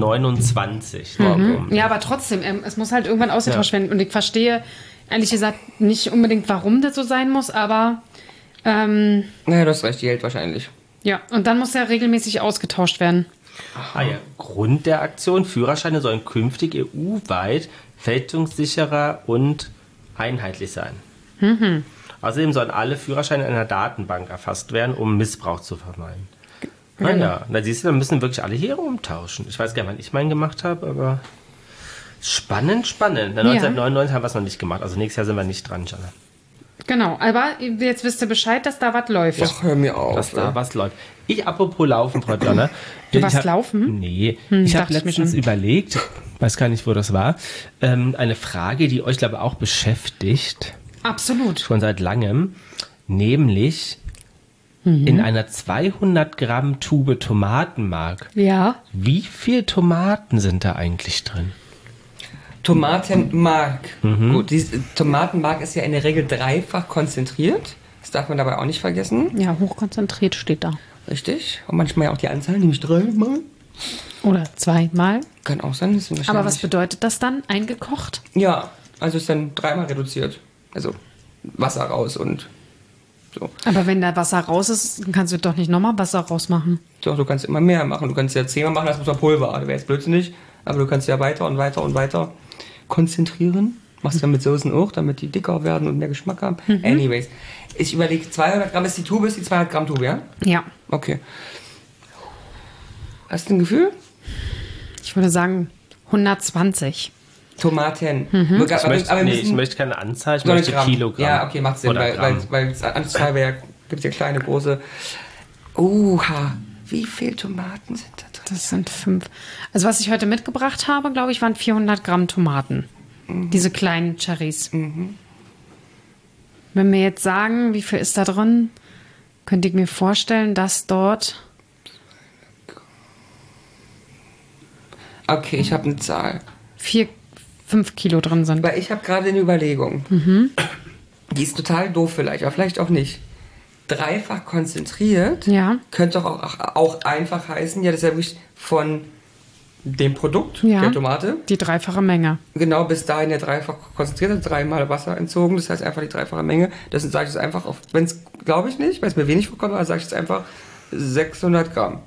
S1: 2029.
S2: Ja, aber trotzdem, es muss halt irgendwann ausgetauscht werden. Und ich verstehe, ehrlich gesagt, nicht unbedingt, warum das so sein muss, aber
S3: Naja, du hast recht, die hält wahrscheinlich.
S2: ja. Und dann muss er regelmäßig ausgetauscht werden.
S1: Ah ja, Grund der Aktion, Führerscheine sollen künftig EU-weit fälschungssicherer und einheitlich sein. Außerdem sollen alle Führerscheine in einer Datenbank erfasst werden, um Missbrauch zu vermeiden. Naja, da siehst du, dann müssen wirklich alle hier umtauschen. Ich weiß gar nicht, wann ich meinen gemacht habe, aber spannend. Na, 1999 haben wir es noch nicht gemacht, also nächstes Jahr sind wir nicht dran, Jana.
S2: Genau, aber jetzt wisst ihr Bescheid, dass da was läuft.
S3: Ach, hör mir auf.
S1: Dass da was läuft. Apropos Laufen, Frau Donner.
S2: Du warst laufen?
S1: Nee. Ich habe
S2: dachte ich mir
S1: letztens
S2: schon.
S1: überlegt, weiß gar nicht, wo das war, eine Frage, die euch, glaube ich, auch beschäftigt,
S2: Absolut.
S1: schon seit langem, nämlich in einer 200 Gramm Tube Tomatenmark.
S2: Ja.
S1: Wie viel Tomaten sind da eigentlich drin?
S3: Tomatenmark. Gut, Tomatenmark ist ja in der Regel dreifach konzentriert. Das darf man dabei auch nicht vergessen.
S2: Ja, hochkonzentriert steht da.
S3: Richtig. Und manchmal ja auch die Anzahl, nämlich 3 Mal.
S2: Oder 2-mal.
S3: Kann auch sein. Das sind
S2: Aber was
S3: wahrscheinlich-
S2: bedeutet das dann? Eingekocht?
S3: Ja, also ist dann 3-mal reduziert. Also Wasser raus und so.
S2: Aber wenn da Wasser raus ist, dann kannst du doch nicht nochmal Wasser rausmachen.
S3: Doch, du kannst immer mehr machen. Du kannst ja 10-mal machen, das muss man Pulver. Das wäre jetzt blödsinnig. Aber du kannst ja weiter und weiter und weiter konzentrieren. Machst du ja mit Soßen auch, damit die dicker werden und mehr Geschmack haben. Anyways, ich überlege, 200 Gramm ist die 200 Gramm Tube, ja?
S2: Ja.
S3: Okay. Hast du ein Gefühl?
S2: Ich würde sagen 120.
S3: Tomaten.
S1: Ich möchte keine Anzahl, ich möchte Kilogramm.
S3: Ja, okay, macht Sinn,
S1: Oder Gramm.
S3: weil Anzahl gibt es ja kleine, große. Oha, wie viele Tomaten sind da drin?
S2: Das sind 5. Also was ich heute mitgebracht habe, glaube ich, waren 400 Gramm Tomaten. Diese kleinen Cherries. Wenn wir jetzt sagen, wie viel ist da drin, könnte ich mir vorstellen, dass dort...
S3: Okay, ich habe eine Zahl.
S2: 5 Kilo drin sind.
S3: Weil ich habe gerade eine Überlegung. Die ist total doof vielleicht, aber vielleicht auch nicht. Dreifach konzentriert
S2: Ja.
S3: könnte doch auch einfach heißen, ja, das ist ja wirklich von dem Produkt,
S2: Ja.
S3: der Tomate,
S2: Die dreifache Menge.
S3: genau bis dahin der dreifach konzentriert, 3-mal Wasser entzogen, das heißt einfach die dreifache Menge. Das sage ich jetzt einfach, wenn es, glaube ich nicht, weil es mir wenig vorkommt, aber sage ich jetzt einfach 600 Gramm.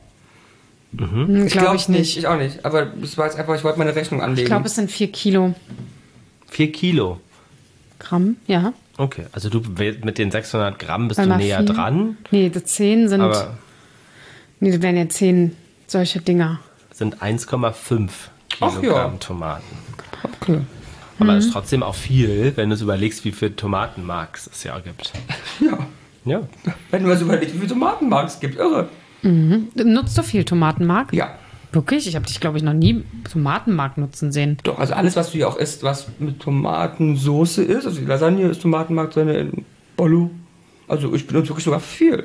S2: Glaube ich
S3: glaub's
S2: nicht.
S3: Ich auch nicht, aber das war jetzt einfach, ich wollte meine Rechnung anlegen.
S2: Ich glaube, es sind 4 Kilo
S1: 4 Kilo.
S2: Gramm, ja.
S1: Okay, also du mit den 600 Gramm bist
S2: Weil
S1: du
S2: mal
S1: näher
S2: 4.
S1: dran,
S2: Nee, die 10 sind...
S1: aber
S2: Nee, das wären ja 10 solche Dinger.
S1: sind 1,5
S3: Ach
S1: Kilogramm
S3: ja.
S1: Tomaten.
S3: Okay.
S1: Aber das ist trotzdem auch viel, wenn du es überlegst, wie viel Tomatenmark es ja gibt.
S3: Ja,
S1: Ja.
S3: wenn du mal so überlegst, wie viele Tomatenmark es gibt, irre.
S2: Nutzt du viel Tomatenmark?
S3: Ja,
S2: Wirklich? Ich habe dich, glaube ich, noch nie Tomatenmark nutzen sehen.
S3: doch, also alles, was du ja auch isst, was mit Tomatensoße ist, also die Lasagne ist Tomatenmark drin, in Bollo. Also ich benutze wirklich sogar viel.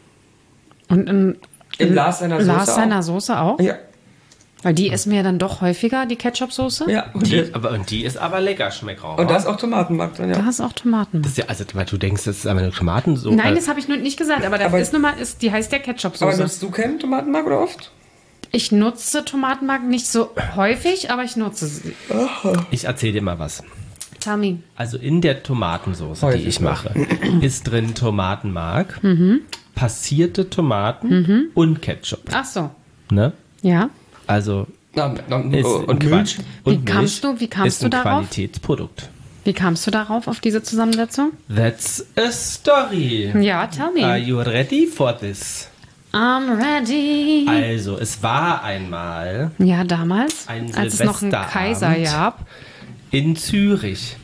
S2: Und
S3: In Lars seiner Soße
S2: Lars
S3: auch.
S2: seiner Soße auch?
S3: Ja,
S2: Weil die essen wir ja dann doch häufiger, die Ketchup-Soße.
S3: ja. Und,
S1: Die ist aber lecker, schmeckt auch.
S3: und da ist auch Tomatenmark drin,
S2: Da
S3: ja.
S2: ist auch Tomaten.
S1: Das ist ja, also du denkst, das ist einfach eine Tomatensoße.
S2: Nein, das habe ich nur nicht gesagt, aber das
S3: Aber-
S2: ist nochmal, die heißt ja
S3: Aber
S2: Ketchup-Soße.
S3: nutzt du keinen Tomatenmark oder oft?
S2: Ich nutze Tomatenmark nicht so häufig, aber ich nutze sie.
S1: Ich erzähle dir mal was.
S2: Tell me.
S1: Also in der Tomatensoße, die
S3: Häufig
S1: ich
S3: noch.
S1: mache, ist drin Tomatenmark, passierte Tomaten und Ketchup.
S2: Ach so.
S1: Ne?
S2: Ja.
S1: Also ist
S3: Und
S1: ein
S3: Milch?
S1: Und
S2: Wie kamst
S1: Milch
S2: du- wie kamst
S1: ist
S2: du
S1: ein
S2: darauf?
S1: Qualitätsprodukt.
S2: Wie kamst du darauf, auf diese Zusammensetzung?
S1: That's a story.
S2: Ja, tell
S1: Are
S2: me.
S1: you ready for this?
S2: I'm ready.
S1: Also, es war einmal
S2: Ja, damals,
S1: ein
S2: als es noch einen
S1: Silvesterabend
S2: Kaiser gab.
S1: in Zürich.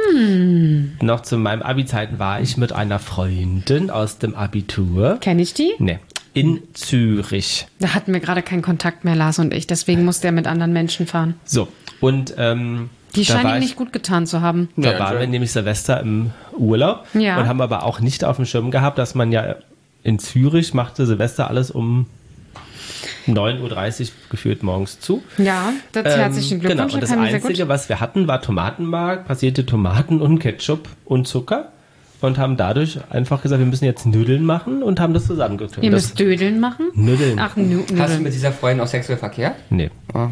S1: Noch zu meinen Abi-Zeiten war ich mit einer Freundin aus dem Abitur.
S2: Kenne ich die?
S1: Ne, in Zürich.
S2: Da hatten wir gerade keinen Kontakt mehr, Lars und ich. Deswegen musste er mit anderen Menschen fahren.
S1: So, und
S2: Die
S1: da
S2: scheinen
S1: war
S2: ihm
S1: ich-
S2: nicht gut getan zu haben.
S1: Da
S3: Ja,
S1: waren wir
S3: schön.
S1: nämlich Silvester im Urlaub
S2: Ja.
S1: und haben aber auch nicht auf dem Schirm gehabt, dass man ja in Zürich machte Silvester alles um 9:30 Uhr gefühlt morgens zu.
S2: Ja, das herzlichen
S1: Genau,
S2: Glückwunsch.
S1: und das
S2: kann ich sehr
S1: Einzige,
S2: gut.
S1: was wir hatten, war Tomatenmark, passierte Tomaten und Ketchup und Zucker. Und haben dadurch einfach gesagt, wir müssen jetzt Nudeln machen und haben das zusammengeführt.
S2: Ihr
S1: Das-
S2: müsst Dödeln machen?
S1: Nudeln.
S2: Ach,
S3: Hast du
S2: Nudeln.
S3: mit dieser Freundin auch sexuell verkehrt?
S1: Nee.
S3: Ah.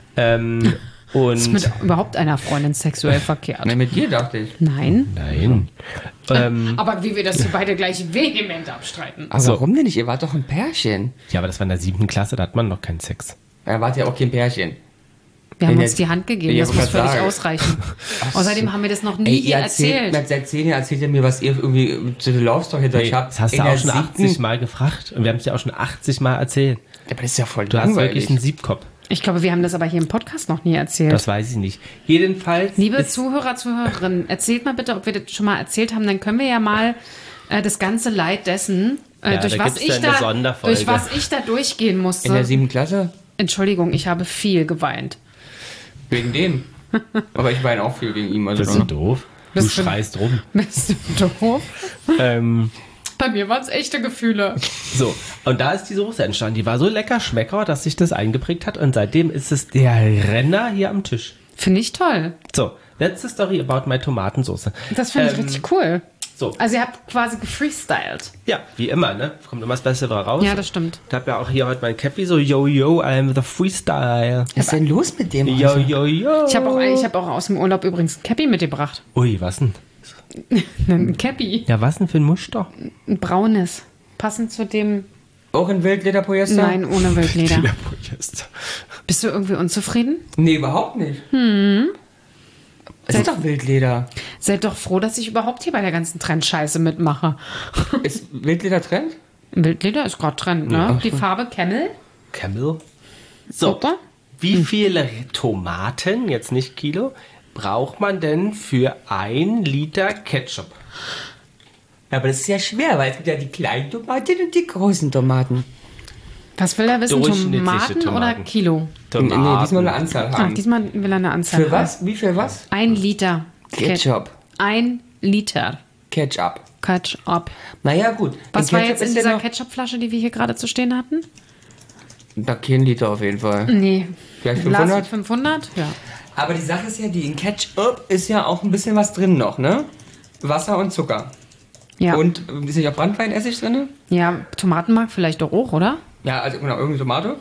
S2: Ist mit
S1: Und
S2: überhaupt einer Freundin sexuell verkehrt?
S3: Nein, mit dir dachte ich.
S2: Nein.
S1: nein.
S2: Aber wie wir das hier beide gleich vehement abstreiten.
S3: Aber
S1: So.
S3: warum denn nicht? Ihr wart doch ein Pärchen.
S1: Ja, aber das war in der 7. Klasse, da hat man noch keinen Sex.
S3: Ja, wart ja auch kein Pärchen.
S2: Wir haben
S3: Wenn
S2: uns
S3: jetzt-
S2: die Hand gegeben,
S3: Ja,
S2: das muss
S3: wollte
S2: völlig
S3: sagen.
S2: ausreichen. Außerdem haben wir das noch nie hier erzählt.
S3: Seit 10 Jahren erzählt ihr mir, was ihr irgendwie zu der Love Story hinter euch habt.
S1: Das hast du
S3: In
S1: auch
S3: der
S1: schon
S3: 7.
S1: 80 Mal gefragt und wir haben es ja auch schon 80 Mal erzählt.
S3: Aber das ist ja voll
S1: Du hast
S3: langweilig.
S1: wirklich einen Siebkopf.
S2: Ich glaube, wir haben das aber hier im Podcast noch nie erzählt.
S1: Das weiß ich nicht. Jedenfalls.
S2: Liebe Zuhörer, Zuhörerinnen, erzählt mal bitte, ob wir das schon mal erzählt haben. Dann können wir ja mal das ganze Leid dessen, durch was ich da durchgehen musste.
S3: In der 7. Klasse?
S2: Entschuldigung, ich habe viel geweint.
S3: Wegen dem. Aber ich weine auch viel wegen ihm. Also
S1: Bist du doof? Du schreist rum.
S2: Bist du doof? Bei mir waren es echte Gefühle.
S1: So, und da ist die Soße entstanden. Die war so lecker Schmecker, dass sich das eingeprägt hat. Und seitdem ist es der Renner hier am Tisch.
S2: Finde ich toll.
S1: So, letzte Story about my Tomatensauce.
S2: Das finde ich richtig cool.
S1: So.
S2: Also ihr habt quasi gefreestylt.
S1: Ja, wie immer, ne? Kommt immer das Beste raus.
S2: Ja, das stimmt.
S1: Ich habe ja auch hier heute mein Cappy so, yo, I'm the freestyle.
S3: Was ist denn los mit dem?
S1: Yo.
S2: Ich habe auch aus dem Urlaub übrigens ein Cappy mitgebracht.
S1: Ui, was denn?
S2: Ein Cappy.
S1: Ja, was denn für ein Muster?
S2: Ein braunes. Passend zu dem...
S3: Auch in Wildlederpolyester?
S2: Nein, ohne Wildleder. Bist du irgendwie unzufrieden?
S3: Nee, überhaupt nicht. Es ist doch Wildleder.
S2: Seid doch froh, dass ich überhaupt hier bei der ganzen Trendscheiße mitmache.
S3: Ist Wildleder Trend?
S2: Wildleder ist gerade Trend, ne?
S3: Ja.
S2: Die Farbe Camel.
S1: Camel. So,
S2: Super.
S1: wie viele Tomaten, jetzt nicht Kilo, braucht man denn für 1 Liter Ketchup?
S3: Aber das ist ja schwer, weil es gibt ja die kleinen Tomaten und die großen Tomaten.
S2: Was will er wissen?
S1: Durchschnittliche
S2: Tomaten oder
S1: Tomaten.
S2: Kilo?
S3: Nee, diesmal eine Anzahl
S2: Ach,
S3: haben.
S2: diesmal will er eine Anzahl
S3: Für was? Wie viel was?
S2: 1 Liter.
S3: Ketchup.
S2: 1 Liter
S3: Ketchup.
S2: Ketchup.
S3: Naja, gut.
S2: Was
S3: In
S2: war
S3: Ketchup
S2: jetzt in
S3: ist ja
S2: dieser
S3: noch-
S2: Ketchupflasche, die wir hier gerade zu stehen hatten?
S3: Da kein Liter auf jeden Fall.
S2: Nee.
S3: Vielleicht
S2: Glas
S3: 500?
S2: mit 500? Ja.
S3: Aber die Sache ist ja, die in Ketchup ist ja auch ein bisschen was drin noch, ne? Wasser und Zucker.
S2: Ja.
S3: Und ist nicht auch Branntweinessig drin?
S2: Ja, Tomatenmark vielleicht doch auch, oder?
S3: Ja, also genau, irgendeine Tomate.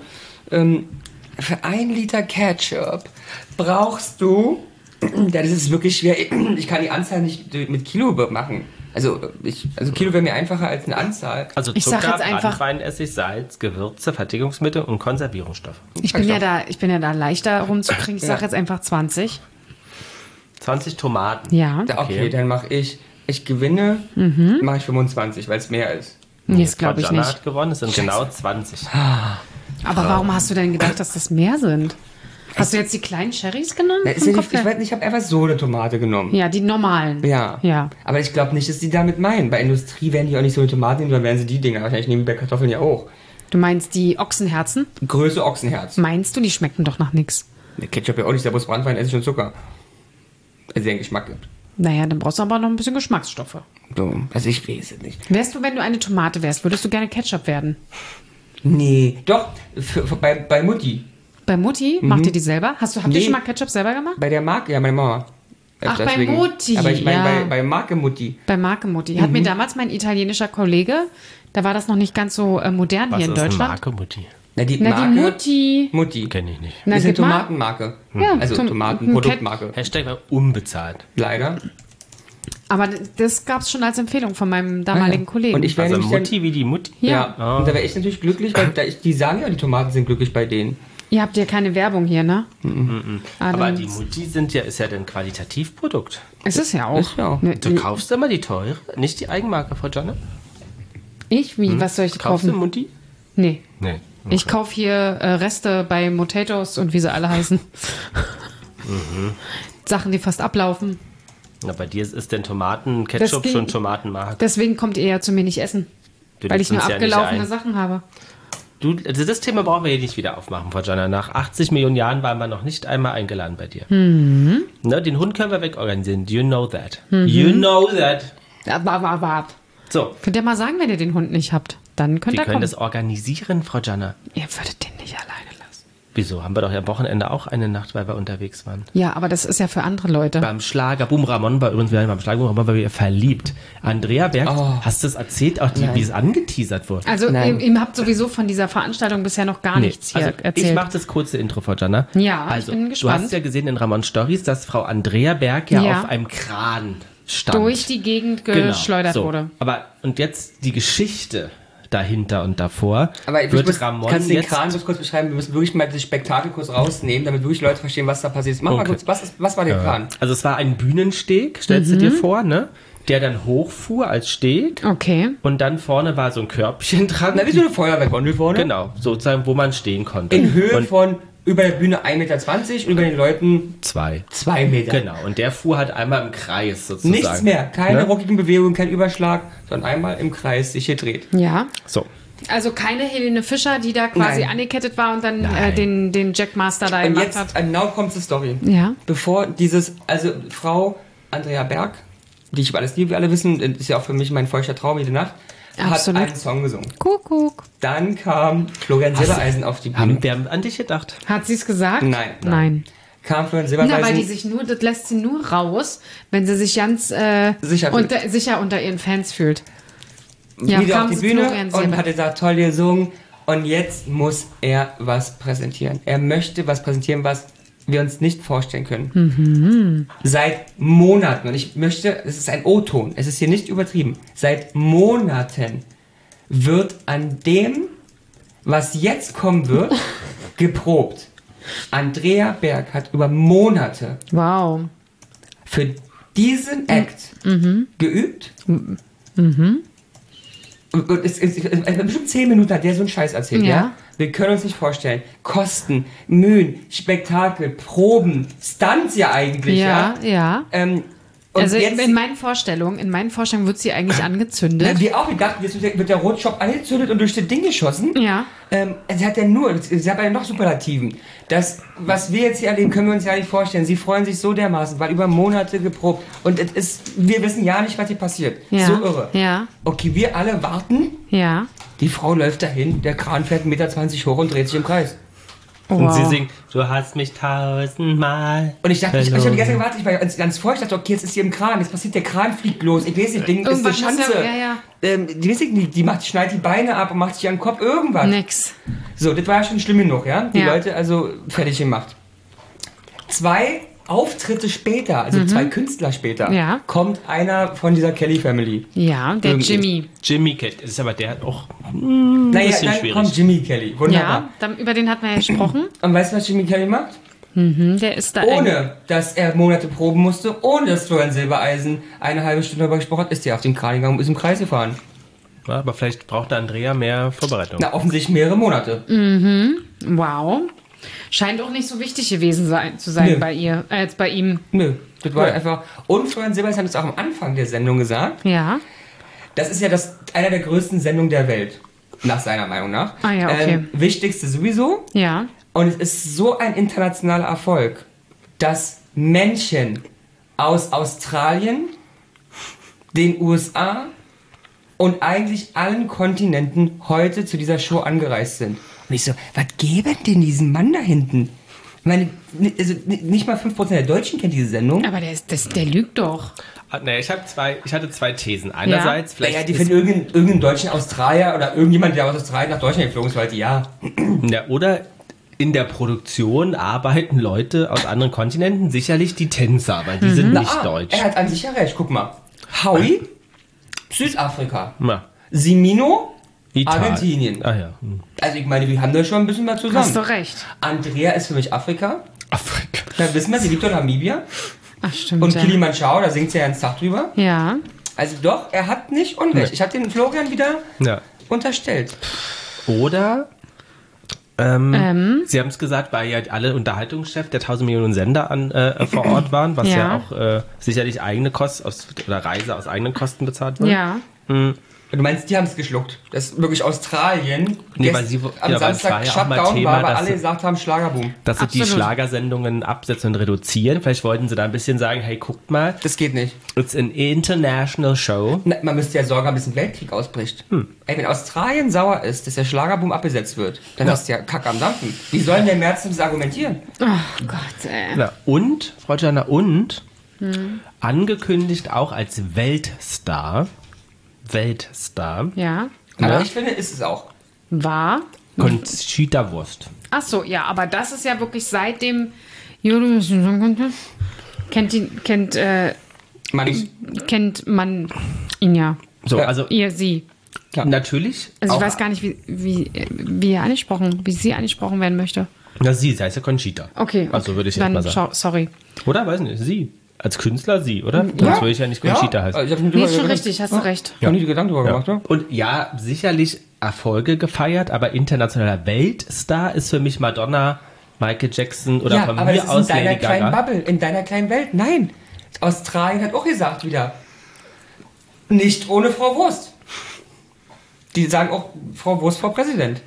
S3: Für 1 Liter Ketchup brauchst du, ja, das ist wirklich schwer, ich kann die Anzahl nicht mit Kilo machen. Also Kilo wäre mir einfacher als eine Anzahl.
S1: Also
S2: Ich sag
S1: Zucker,
S2: jetzt einfach-
S1: Branntweinessig, Salz, Gewürze, Fertigungsmittel und Konservierungsstoffe.
S2: Ich bin ja da leichter rumzukriegen. Ich sage jetzt einfach 20.
S1: 20 Tomaten.
S2: Ja.
S3: Okay, dann mache ich gewinne, mache ich 25, weil es mehr ist.
S2: Nee, das glaube ich
S1: Jana
S2: nicht.
S1: hat gewonnen, es sind genau 20.
S2: Aber warum hast du denn gedacht, dass das mehr sind? Hast du jetzt die kleinen Cherries genommen?
S3: Na, ist
S2: vom
S3: ja
S2: Kopf
S3: nicht, ich
S2: her?
S3: weiß nicht, ich habe einfach so eine Tomate genommen.
S2: Ja, die normalen.
S3: Ja.
S2: Ja.
S3: Aber ich glaube nicht, dass die damit meinen. Bei Industrie werden die auch nicht so eine Tomate nehmen, sondern werden sie die Dinger. Wahrscheinlich nehmen die bei Kartoffeln ja auch.
S2: Du meinst die Ochsenherzen?
S3: Größe Ochsenherz.
S2: Meinst du, die schmecken doch nach nix?
S3: Der Ketchup ja auch nicht, der muss Branntwein, Essig und Zucker. Also den Geschmack gibt.
S2: Naja, dann brauchst du aber noch ein bisschen Geschmacksstoffe.
S3: So, also ich weiß es nicht.
S2: Wärst du, wenn du eine Tomate wärst, würdest du gerne Ketchup werden?
S3: Nee, doch, bei Mutti.
S2: Bei Mutti? Macht ihr die selber? Habt ihr
S3: Nee.
S2: schon mal Ketchup selber gemacht?
S3: Bei der Marke, ja, meine Mama.
S2: Ach, bei Mutti,
S3: Aber ich meine
S2: ja.
S3: bei Marke Mutti.
S2: Bei Marke Mutti. Hat mir damals mein italienischer Kollege, da war das noch nicht ganz so modern
S1: Was
S2: hier in
S1: ist eine
S2: Deutschland.
S1: Marke, Mutti?
S3: Na, die
S2: Na,
S3: Marke.
S2: die Mutti.
S3: Mutti.
S1: Kenne ich nicht.
S2: Na,
S3: Das ist eine
S2: gib mal.
S3: Tomatenmarke.
S2: Ja,
S3: Also
S2: Tom-
S3: Tomatenproduktmarke.
S1: Hashtag war unbezahlt.
S3: Leider.
S2: Aber das gab es schon als Empfehlung von meinem damaligen Kollegen.
S3: Und ich wäre
S1: Also
S3: nämlich dann,
S1: Mutti wie die Mutti?
S2: Ja.
S3: ja. Und da wäre ich natürlich glücklich, weil die sagen ja, die Tomaten sind glücklich bei denen.
S2: Ihr habt ja keine Werbung hier, ne?
S1: Aber die Mutti ist ja ein Qualitativprodukt.
S2: Es ist ja auch.
S3: Ist ja auch.
S2: Ne,
S1: Du kaufst immer die teure, nicht die Eigenmarke, Frau Janne?
S2: ich? Wie? Was soll ich
S1: Kaufst du
S2: kaufen?
S1: Mutti?
S2: Nee.
S1: Nee.
S2: Ich kaufe hier Reste bei Potatoes und wie sie alle heißen. Sachen, die fast ablaufen.
S1: Na, bei dir ist denn Tomaten-Ketchup
S2: Das ging-
S1: schon Tomatenmark.
S2: Deswegen kommt ihr ja zu mir nicht essen.
S1: Du
S2: Weil
S1: lädst
S2: ich nur
S1: uns ja nicht
S2: abgelaufene
S1: ein.
S2: Sachen habe.
S1: Also das Thema brauchen wir hier nicht wieder aufmachen, Frau Janne. Nach 80 Millionen Jahren waren wir noch nicht einmal eingeladen bei dir. Ne, den Hund können wir wegorganisieren. You know that. You know that.
S2: Wart.
S1: So,
S2: Könnt ihr mal sagen, wenn ihr den Hund nicht habt? Dann könnt
S1: wir
S2: ihr
S1: können
S2: kommen.
S1: das organisieren, Frau Janne.
S2: Ihr würdet den nicht alleine lassen.
S1: Wieso? Haben wir doch ja am Wochenende auch eine Nacht, weil wir unterwegs waren.
S2: Ja, aber das ist ja für andere Leute.
S1: Beim Schlager, Boom Ramon war übrigens, wir waren beim Schlager Boom Ramon, weil wir verliebt. Andrea Berg, hast du es erzählt, auch wie es angeteasert wurde?
S2: Also
S3: Nein.
S2: ihr habt sowieso von dieser Veranstaltung bisher noch gar nichts hier
S1: also
S2: erzählt.
S1: ich mache das kurze Intro, Frau Janna.
S2: Ja,
S1: also,
S2: ich bin
S1: Du
S2: gespannt.
S1: hast ja gesehen in Ramon Stories, dass Frau Andrea Berg ja
S2: Ja.
S1: auf einem Kran stand.
S2: Durch die Gegend
S1: Genau,
S2: geschleudert
S1: so.
S2: wurde.
S1: Aber, und jetzt die Geschichte dahinter und davor.
S3: Aber ich
S1: wird
S3: muss,
S1: Ramon
S3: kannst du den
S1: jetzt...
S3: Kran bloß kurz beschreiben? Wir müssen wirklich mal das Spektakel kurz rausnehmen, damit wirklich Leute verstehen, was da passiert ist. Mach mal
S1: Okay.
S3: kurz, was war der Kran?
S1: Also es war ein Bühnensteg, stellst du dir vor, ne? Der dann hochfuhr als Steg.
S2: Okay.
S1: Und dann vorne war so ein Körbchen dran.
S3: Na, wie so eine Feuerwehrgondel vorne.
S1: Genau, sozusagen, wo man stehen konnte.
S3: In Höhe
S1: und
S3: von über der Bühne 1,20 Meter und über den Leuten 2 Meter.
S1: Genau, und der fuhr halt einmal im Kreis sozusagen.
S3: Nichts mehr, keine ruckigen Bewegungen, kein Überschlag, sondern einmal im Kreis sich gedreht.
S2: Ja.
S1: So.
S2: Also keine Helene Fischer, die da quasi angekettet war und dann den Jackmaster da gemacht hat.
S3: Und jetzt, genau kommt die Story.
S2: Ja.
S3: Bevor also Frau Andrea Berg, die ich über alles liebe, wie alle wissen, ist ja auch für mich mein feuchter Traum jede Nacht,
S2: Absolut.
S3: hat einen Song gesungen.
S2: Kuckuck.
S3: Dann kam Florian Silbereisen auf die Bühne.
S1: Haben wir an dich gedacht?
S2: Hat sie es gesagt?
S3: Nein. Kam Florian Silbereisen.
S2: Na, weil die sich das lässt sie nur raus, wenn sie sich ganz sicher unter ihren Fans fühlt. Ja,
S3: wieder
S2: kam
S3: auf die
S2: sie
S3: Bühne
S2: Florian
S3: und hat gesagt, toll gesungen. Und jetzt muss er was präsentieren. Er möchte was präsentieren, was wir uns nicht vorstellen können.
S2: Mhm.
S3: Seit Monaten, und ich möchte, es ist ein O-Ton, es ist hier nicht übertrieben, seit Monaten wird an dem, was jetzt kommen wird, geprobt. Andrea Berg hat über Monate für diesen Act geübt. Und bestimmt 10 Minuten hat der so einen Scheiß erzählt, ja? Wir können uns nicht vorstellen. Kosten, Mühen, Spektakel, Proben, Stunts ja eigentlich,
S2: ja. Also
S3: jetzt,
S2: in meinen Vorstellungen wird sie eigentlich angezündet.
S3: Wir auch gedacht, jetzt wird der Rotschopf angezündet und durch das Ding geschossen.
S2: Ja.
S3: Sie hat ja noch Superlativen. Das, was wir jetzt hier erleben, können wir uns ja nicht vorstellen. Sie freuen sich so dermaßen, weil über Monate geprobt. Und wir wissen ja nicht, was hier passiert.
S2: Ja.
S3: So irre.
S2: Ja.
S3: Okay, wir alle warten.
S2: Ja.
S3: Die Frau läuft dahin, der Kran fährt 1,20 Meter hoch und dreht sich im Kreis.
S1: Und sie singt, du hast mich 1000-mal.
S3: Und ich dachte, ich habe die ganze Zeit gewartet, ich war ganz feucht, ich dachte, okay, jetzt ist sie im Kran, jetzt passiert, der Kran fliegt los, ich weiß nicht, Ding ist eine Schanze. Die weiß ich nicht, schneidet die Beine ab und macht sich an den Kopf, irgendwas.
S2: Nix.
S3: So, das war ja schon schlimm genug, ja? Die Leute also fertig gemacht. 2 Auftritte später, also 2 Künstler später, kommt einer von dieser Kelly Family.
S2: Ja, der
S3: irgendwie.
S1: Jimmy Kelly, das ist aber der hat auch
S3: naja, dann
S1: schwierig.
S3: kommt Jimmy Kelly, wunderbar.
S2: Ja, über den hatten wir ja gesprochen.
S3: Und weißt du, was Jimmy Kelly macht?
S2: Der ist da
S3: ohne, dass er Monate proben musste, ohne dass Florian Silbereisen eine halbe Stunde darüber gesprochen hat, ist er auf den Kran gegangen und ist im Kreis gefahren.
S1: Ja, aber vielleicht braucht der Andrea mehr Vorbereitung.
S3: Na, offensichtlich mehrere Monate.
S2: Wow. Scheint auch nicht so wichtig gewesen zu sein bei ihr, als bei ihm.
S3: Nö, das war einfach... Und Florian Silbereisen hat es auch am Anfang der Sendung gesagt.
S2: Ja.
S3: Das ist ja einer der größten Sendungen der Welt. Nach seiner Meinung nach.
S2: Ah ja, okay.
S3: Wichtigste sowieso.
S2: Ja.
S3: Und es ist so ein internationaler Erfolg, dass Menschen aus Australien, den USA und eigentlich allen Kontinenten heute zu dieser Show angereist sind. Und ich so, was geben denn diesen Mann da hinten? Ich meine, also nicht mal 5% der Deutschen kennt diese Sendung.
S2: Aber der lügt doch.
S1: Naja, ich hatte 2 Thesen. Einerseits, vielleicht.
S3: Ja, die finden irgendeinen deutschen Australier oder irgendjemand, der aus Australien nach Deutschland geflogen ist, heute ja.
S1: Oder in der Produktion arbeiten Leute aus anderen Kontinenten, sicherlich die Tänzer, weil die sind nicht deutsch.
S3: Er hat an sich ja recht, guck mal. Howie, Südafrika.
S1: Ja.
S3: Simino,
S1: Italien.
S3: Argentinien.
S1: Ah ja.
S3: Also ich meine, wir haben da schon ein bisschen mal zusammen.
S2: Hast du recht.
S3: Andrea ist für mich Afrika. Da wissen wir, sie liegt doch in Namibia.
S2: Ach, stimmt.
S3: Und Kilimanjaro, da singt sie ja einen Tag drüber.
S2: Ja.
S3: Also doch, er hat nicht Unrecht. Ich habe den Florian wieder unterstellt.
S1: Oder Sie haben es gesagt, weil ja alle Unterhaltungschefs der 1000 Millionen Sender vor Ort waren, was ja auch sicherlich eigene Kosten oder Reise aus eigenen Kosten bezahlt wurde.
S2: Ja.
S3: Du meinst, die haben es geschluckt? Das ist wirklich Australien.
S1: Nee, weil
S3: am Samstag Shutdown war, weil alle gesagt haben, Schlagerboom.
S1: Dass sie die Schlagersendungen absetzen und reduzieren. Vielleicht wollten sie da ein bisschen sagen, hey, guckt mal.
S3: Das geht nicht.
S1: It's an international show.
S3: Na, man müsste ja sorgen, bis ein Weltkrieg ausbricht. Ey, wenn Australien sauer ist, dass der Schlagerboom abgesetzt wird, dann hast du ja Kack am Dampfen. Wie sollen der März das argumentieren?
S2: Oh Gott, ey.
S1: Na, und, Frau Jana, angekündigt auch als Weltstar.
S2: Ja.
S3: Aber ich finde, ist es auch.
S2: War?
S1: Conchita Wurst.
S2: Ach so, ja, aber das ist ja wirklich seit dem kennt man ihn ja.
S1: So, also
S2: sie.
S1: Ja. Natürlich.
S2: Also ich weiß gar nicht, wie sie angesprochen werden möchte.
S1: Na, sie heißt ja Conchita.
S2: Okay.
S1: Also würde ich jetzt mal sagen.
S2: Sorry.
S1: Oder? Weiß nicht. Sie. Als Künstler sie, oder? Sonst würde ich ja nicht Conchita heißen.
S2: Nee, ist schon richtig, hast du recht.
S3: Ich habe nie die Gedanken darüber gemacht, oder?
S1: Und ja, sicherlich Erfolge gefeiert, aber internationaler Weltstar ist für mich Madonna Michael Jackson oder
S3: Ja,
S1: von
S3: aber
S1: mir
S3: das ist
S1: aus
S3: in deiner
S1: Lady
S3: kleinen
S1: Gaga.
S3: Bubble, in deiner kleinen Welt. Nein. Australien hat auch gesagt wieder, nicht ohne Frau Wurst. Die sagen auch Frau Wurst, Frau Präsident.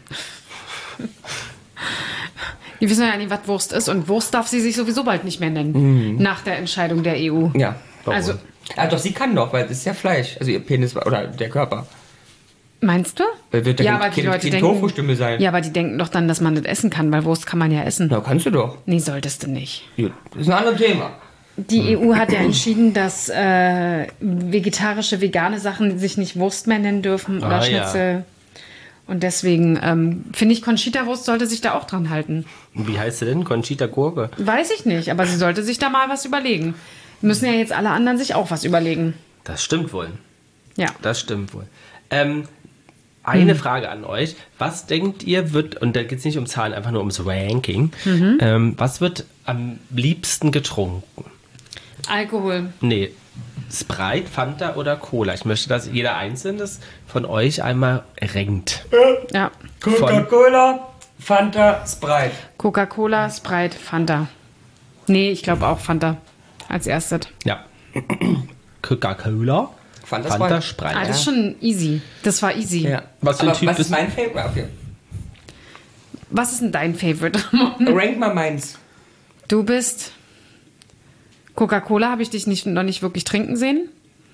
S2: Die wissen ja nicht, was Wurst ist. Und Wurst darf sie sich sowieso bald nicht mehr nennen. Nach der Entscheidung der EU.
S3: Ja.
S2: Also,
S3: Ja, doch, sie kann doch, weil es ist ja Fleisch. Also ihr Penis oder der Körper.
S2: meinst du?
S3: Wird
S2: Ja, aber die Leute denken...
S3: Tofu-Stimme sein.
S2: Ja, aber die denken doch dann, dass man das essen kann, weil Wurst kann man ja essen.
S3: Na, kannst du doch.
S2: Nee, solltest du nicht.
S3: Gut, das ist ein anderes Thema.
S2: Die EU hat ja entschieden, dass vegetarische, vegane Sachen sich nicht Wurst mehr nennen dürfen oder
S1: Ah,
S2: Schnitzel.
S1: ja.
S2: Und deswegen finde ich, Conchita-Wurst sollte sich da auch dran halten.
S1: Wie heißt sie denn? Conchita Gurke?
S2: Weiß ich nicht, aber sie sollte sich da mal was überlegen. Müssen ja jetzt alle anderen sich auch was überlegen.
S1: Das stimmt wohl.
S2: Ja.
S1: Das stimmt wohl. Eine Frage an euch. Was denkt ihr wird, und da geht es nicht um Zahlen, einfach nur ums Ranking, was wird am liebsten getrunken?
S2: Alkohol.
S1: Nee, Sprite, Fanta oder Cola? Ich möchte, dass jeder Einzelnes von euch einmal rankt.
S2: Ja.
S3: Coca-Cola, Fanta, Sprite.
S2: Coca-Cola, Sprite, Fanta. Nee, ich glaube auch Fanta als erstes.
S1: Ja. Coca-Cola,
S3: Fanta,
S1: Fanta,
S3: Sprite.
S1: Sprite.
S2: Ah, das ist schon easy. Das war easy.
S3: Ja.
S1: Was für ein
S3: Aber
S1: Typ
S3: was
S1: bist
S3: ist mein Favorite? Okay.
S2: Was ist denn dein Favorite, Ramon?
S3: Rank mal meins.
S2: Du bist... Coca-Cola habe ich dich noch nicht wirklich trinken sehen.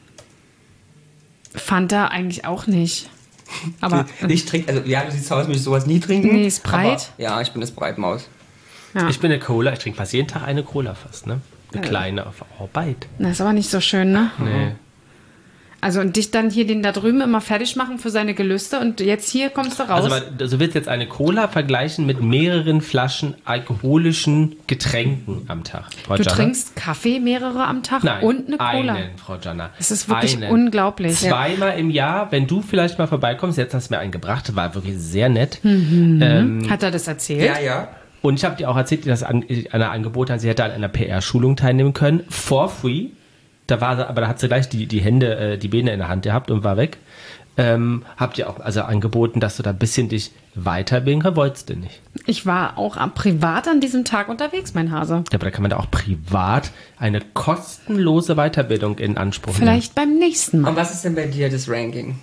S2: Fanta eigentlich auch nicht. Aber
S3: Ich trinke, also ja, du siehst aus, als sowas nie trinken.
S2: Nee, Sprite.
S3: Aber, ja, ich bin eine Sprite-Maus.
S2: ja.
S1: Ich bin eine Cola, ich trinke fast jeden Tag eine Cola fast, ne? Eine kleine auf Arbeit.
S2: Das ist aber nicht so schön, ne?
S1: Nee.
S2: Also und dich dann hier den da drüben immer fertig machen für seine Gelüste und jetzt hier kommst du raus.
S1: Also du willst jetzt eine Cola vergleichen mit mehreren Flaschen alkoholischen Getränken am Tag, Frau
S2: du
S1: Jana?
S2: trinkst Kaffee mehrere am Tag
S1: Nein,
S2: und eine Cola.
S1: einen, Frau Jana.
S2: Das ist wirklich
S1: Einen.
S2: unglaublich.
S1: Zweimal im Jahr, wenn du vielleicht mal vorbeikommst, jetzt hast du mir einen gebracht, war wirklich sehr nett.
S2: Hat er das erzählt?
S3: Ja, ja.
S1: Und ich habe dir auch erzählt, dass Anna angeboten hat, sie hätte an einer PR-Schulung teilnehmen können, for free. Da war sie, aber da hat sie gleich die Hände, die Beine in der Hand gehabt und war weg. Habt ihr auch also angeboten, dass du da ein bisschen dich weiterbilden kannst? Wolltest du nicht?
S2: Ich war auch privat an diesem Tag unterwegs, mein Hase.
S1: Ja, aber da kann man da auch privat eine kostenlose Weiterbildung in Anspruch nehmen.
S2: Vielleicht beim nächsten Mal.
S3: Und was ist denn bei dir das Ranking?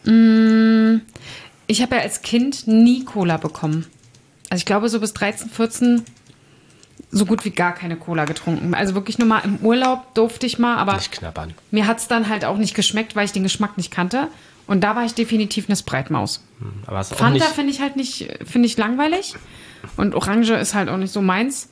S2: Ich habe ja als Kind nie Cola bekommen. Also ich glaube so bis 13, 14 so gut wie gar keine Cola getrunken. Also wirklich nur mal im Urlaub durfte ich mal, aber
S1: Nicht knabbern.
S2: mir hat es dann halt auch nicht geschmeckt, weil ich den Geschmack nicht kannte. Und da war ich definitiv eine Sprite-Maus.
S1: Aber hast du auch
S2: Fanta
S1: nicht,
S2: finde ich halt nicht, finde ich langweilig. Und Orange ist halt auch nicht so meins.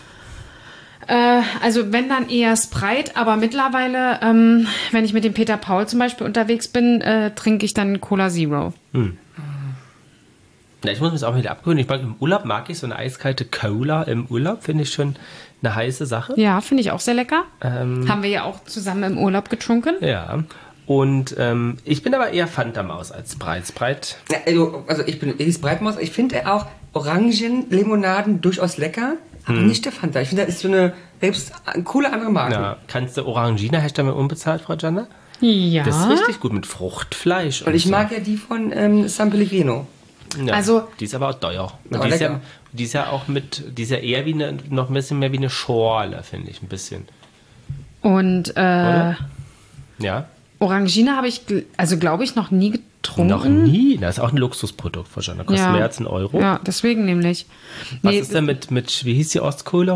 S2: Also wenn dann eher Sprite, aber mittlerweile, wenn ich mit dem Peter Paul zum Beispiel unterwegs bin, trinke ich dann Cola Zero.
S1: Na, ich muss mir das auch wieder abgewöhnen. Im Urlaub mag ich so eine eiskalte Cola im Urlaub, finde ich schon eine heiße Sache.
S2: Ja, finde ich auch sehr lecker. Haben wir ja auch zusammen im Urlaub getrunken.
S1: Ja. Und ich bin aber eher Fanta-Maus als Sprite. Sprite.
S3: Ja, also ich bin die Sprite-Maus. Ich finde auch Orangenlimonaden durchaus lecker, aber nicht der Fanta. Ich finde, das ist so eine selbst coole andere Marke.
S1: Ja, kannst du Orangina herstellen mit unbezahlt, Frau Janna?
S2: Ja.
S1: Das ist richtig gut mit Fruchtfleisch.
S3: Und ich
S1: so.
S3: mag ja die von San Pellegrino.
S1: Ja,
S2: also-
S1: die ist aber auch teuer. Und
S3: Aber
S1: die ist ja,
S3: lecker.
S1: die ist ja auch die ist ja eher wie noch ein bisschen mehr wie eine Schorle, finde ich, ein bisschen.
S2: Und
S1: Oder? Ja?
S2: Orangina habe ich, also glaube ich, noch nie getrunken.
S1: Noch nie. Das ist auch ein Luxusprodukt, Frau Janna. Kostet mehr als €1.
S2: Ja, deswegen nämlich.
S1: Was ist denn mit, wie hieß die Ostcola?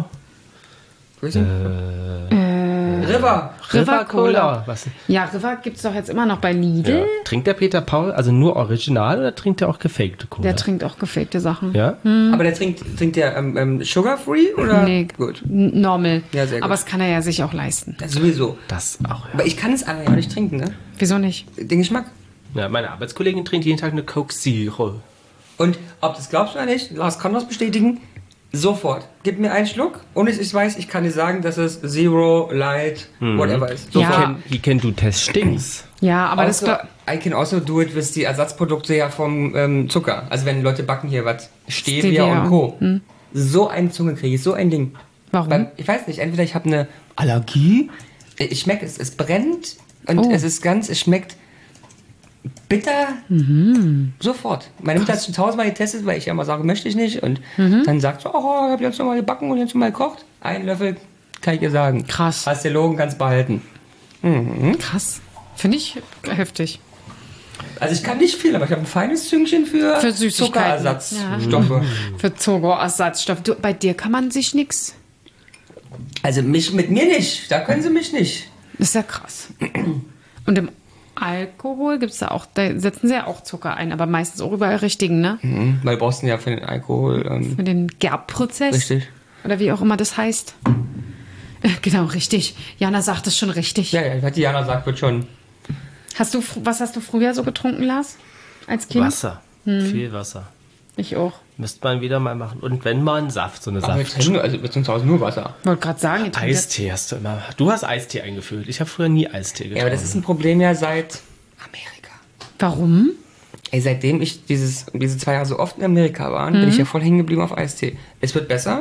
S2: River Cola.
S1: Was?
S2: Ja, River gibt es doch jetzt immer noch bei Lidl.
S1: Ja. Trinkt der Peter Paul also nur original oder trinkt er auch gefakte Cola?
S2: Der trinkt auch gefakte Sachen.
S1: Ja?
S3: Aber der trinkt der Sugar-Free oder?
S2: Nee,
S3: Gut.
S2: normal.
S3: Ja, sehr gut.
S2: Aber das kann er ja sich auch leisten.
S3: Das sowieso.
S1: Das auch, ja.
S3: Aber ich kann es aber ja nicht trinken, ne?
S2: Wieso nicht?
S3: Den Geschmack.
S1: Ja, meine Arbeitskollegin trinkt jeden Tag eine Coke Zero.
S3: Und ob du es glaubst oder nicht, Lars kann das bestätigen, sofort. Gib mir einen Schluck und ich weiß, ich kann dir sagen, dass es Zero, Light, whatever ist.
S2: Ja.
S3: Sofort.
S1: Wie can do testings?
S2: Ja, aber das
S3: Also, I can also do it with die Ersatzprodukte ja vom Zucker. Also wenn Leute backen hier was, Stevia
S2: Stevia.
S3: und Co. So eine Zunge kriege ich, so ein Ding.
S2: Warum?
S3: Ich weiß nicht, entweder ich habe eine Allergie, ich schmecke es, es brennt und
S2: Oh.
S3: es schmeckt bitter. Sofort. Meine Mutter hat es schon 1000-mal getestet, weil ich ja immer sage, möchte ich nicht. Und dann sagt sie, oh, ich habe jetzt nochmal gebacken und jetzt nochmal gekocht. Ein Löffel, kann ich ihr sagen.
S2: Krass.
S3: Hast gelogen, kannst behalten.
S2: Krass. Finde ich heftig.
S3: Also ich kann nicht viel, aber ich habe ein feines Züngchen für
S2: Süßigkeiten.
S3: Zuckerersatzstoffe.
S2: Für Zuckerersatzstoff. Du, bei dir kann man sich nichts.
S3: Also mit mir nicht. Da können sie mich nicht.
S2: Das ist ja krass. Und im Alkohol gibt es da auch, da setzen sie ja auch Zucker ein, aber meistens auch überall richtigen, ne?
S3: Weil du brauchst ja für den Alkohol.
S2: Für den Gerbprozess.
S3: Richtig.
S2: Oder wie auch immer das heißt. Genau, richtig. Jana sagt es schon richtig.
S3: Ja, was die Jana sagt, wird schon.
S2: Was hast du früher so getrunken, Lars? Als Kind?
S1: Wasser. Viel Wasser.
S2: Ich auch.
S1: Müsste man wieder mal machen. Und wenn mal ein Saft, so eine
S3: Aber wir
S1: Saft.
S3: trinken, also wir trinken zu Hause nur Wasser.
S2: Wollte gerade sagen, ihr trinkt
S1: Eistee hast du immer. Du hast Eistee eingeführt. Ich habe früher nie Eistee getrunken.
S3: Ja, aber das ist ein Problem ja seit Amerika.
S2: Warum?
S3: Ey, seitdem ich diese 2 Jahre so oft in Amerika war, bin ich ja voll hängen geblieben auf Eistee. Es wird besser.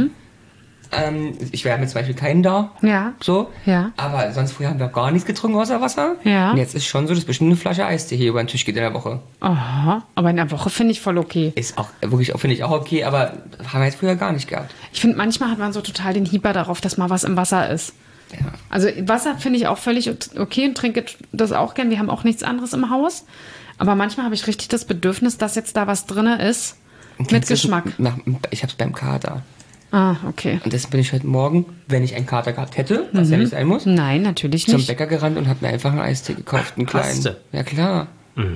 S3: Ich wäre mit zum Beispiel keinen da.
S2: Ja.
S3: So.
S2: Ja.
S3: Aber sonst früher haben wir gar nichts getrunken außer Wasser.
S2: Ja.
S3: Und jetzt ist schon so, dass bestimmt eine Flasche Eistee hier über den Tisch geht in der Woche.
S2: Aha, aber in der Woche finde ich voll okay.
S3: Ist auch wirklich, finde ich auch okay, aber haben wir jetzt früher gar nicht gehabt.
S2: Ich finde, manchmal hat man so total den Hieber darauf, dass mal was im Wasser ist.
S3: Ja.
S2: Also Wasser finde ich auch völlig okay und trinke das auch gern. Wir haben auch nichts anderes im Haus. Aber manchmal habe ich richtig das Bedürfnis, dass jetzt da was drin ist mit Geschmack.
S3: Ich habe es beim Kater.
S2: Ah, okay.
S3: Und deswegen bin ich heute Morgen, wenn ich einen Kater gehabt hätte, was ja nicht sein muss,
S2: Nein, natürlich
S3: zum
S2: nicht.
S3: Bäcker gerannt und habe mir einfach einen Eistee gekauft, einen kleinen.
S1: Hast du?
S3: Ja, klar.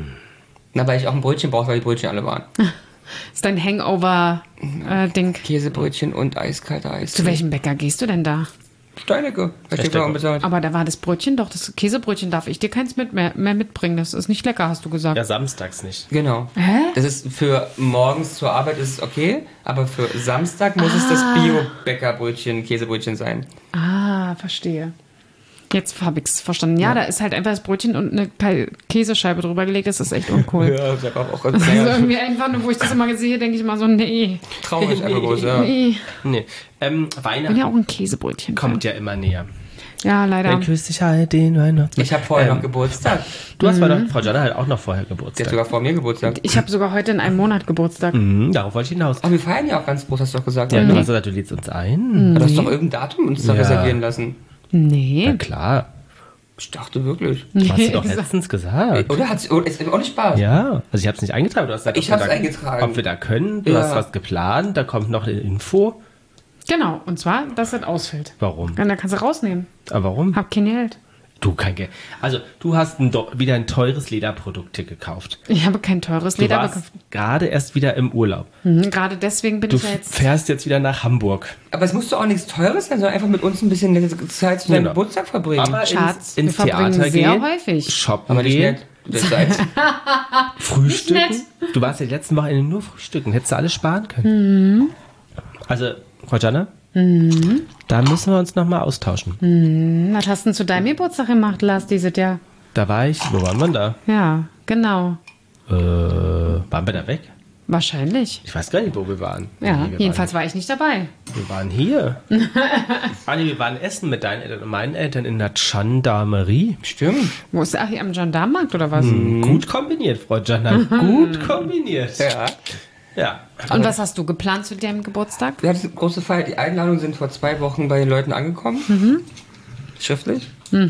S3: Na, weil ich auch ein Brötchen brauche, weil die Brötchen alle waren.
S2: Ist dein Hangover-Ding.
S3: Käsebrötchen und eiskalter Eistee.
S2: Zu welchem Bäcker gehst du denn da?
S3: Steinecke. Da steht doch unbezahlt.
S2: Aber da war das Brötchen doch, das Käsebrötchen darf ich dir keins mehr mitbringen. Das ist nicht lecker, hast du gesagt.
S1: Ja, samstags nicht.
S3: Genau.
S2: Hä?
S3: Das ist für morgens zur Arbeit ist es okay, aber für Samstag muss es das Bio-Bäckerbrötchen, Käsebrötchen sein.
S2: Ah, verstehe. Jetzt habe ich es verstanden. Ja, da ist halt einfach das Brötchen und eine Käsescheibe drüber gelegt. Das ist echt uncool.
S3: Ja, ich habe auch
S2: Also irgendwie einfach nur, wo ich das immer sehe, denke ich immer so, nee.
S3: traurig einfach bloß, ja.
S2: Nee.
S1: Nee.
S2: Ich bin
S1: Weihnachten
S2: ja auch ein Käsebrötchen.
S1: kommt ja immer näher.
S2: Ja, leider.
S1: Dann küsst dich halt den Weihnachtsmann.
S3: Ich habe vorher noch Geburtstag.
S1: Du hast Frau Jana hat auch noch vorher
S3: Der hat
S1: Geburtstag.
S3: sogar vor mir Geburtstag.
S2: Ich habe sogar heute in einem Monat Geburtstag.
S1: Darauf wollte ich hinaus.
S3: Aber wir feiern ja auch ganz groß, hast du doch gesagt.
S1: Ja,
S3: Ja,
S1: du hast gesagt, du lädst uns ein.
S3: Du hast doch irgendein Datum uns da
S1: Ja.
S3: reservieren lassen.
S2: Nee.
S1: Ja, klar.
S3: Ich dachte wirklich.
S1: Hast du doch
S2: gesagt.
S1: letztens gesagt.
S3: Oder ist auch nicht Spaß?
S1: Ja, also ich habe es nicht eingetragen. Du hast gesagt,
S3: Ich
S1: ob wir
S3: hab's
S1: da-
S3: eingetragen.
S1: Ob wir da können. Du
S3: Ja.
S1: hast was geplant. Da kommt noch eine Info.
S2: Genau, und zwar, dass das ausfällt.
S1: Warum?
S2: Ja, da kannst du rausnehmen.
S1: Aber warum?
S2: Hab kein Geld.
S1: Du, kein Geld. Also, du hast wieder ein teures Lederprodukt hier gekauft.
S2: Ich habe kein teures
S1: Du
S2: Leder
S1: warst
S2: gekauft.
S1: gerade erst wieder im Urlaub.
S2: Gerade deswegen bin
S1: Du
S2: ich ja jetzt...
S1: fährst jetzt wieder nach Hamburg.
S3: Aber es muss doch auch nichts Teures sein, sondern einfach mit uns ein bisschen nette Zeit zu deinem
S1: Genau.
S3: Geburtstag verbringen.
S1: Aber
S2: Schatz,
S1: ins
S2: wir verbringen
S1: Theater
S2: sehr
S1: gehen,
S2: häufig.
S1: shoppen
S3: Aber nicht
S1: gehen,
S3: nett. Das ist eins.
S1: frühstücken.
S2: Nicht
S1: Du warst ja die letzten Wochenende nur frühstücken. Hättest du alles sparen können. Also, Frau Jana, da müssen wir uns nochmal austauschen.
S2: Was hast du denn zu deinem Geburtstag gemacht, Lars, dieses Jahr?
S1: Da war ich, wo waren wir da?
S2: Ja, genau.
S1: Waren wir da weg?
S2: Wahrscheinlich.
S1: Ich weiß gar nicht, wo wir waren.
S2: Ja,
S1: Nee, wir
S2: jedenfalls war ich nicht dabei.
S1: Wir waren hier. Nee, wir waren essen mit deinen Eltern und meinen Eltern in der Gendarmerie.
S3: Stimmt.
S2: Wo ist der? Ach, hier am Gendarmenmarkt oder was?
S1: Gut kombiniert, Frau Jana. Gut kombiniert.
S3: Ja.
S1: Ja.
S2: Und was hast du geplant zu deinem Geburtstag?
S3: Wir hatten eine große Feier. Die Einladungen sind vor 2 Wochen bei den Leuten angekommen. Schriftlich.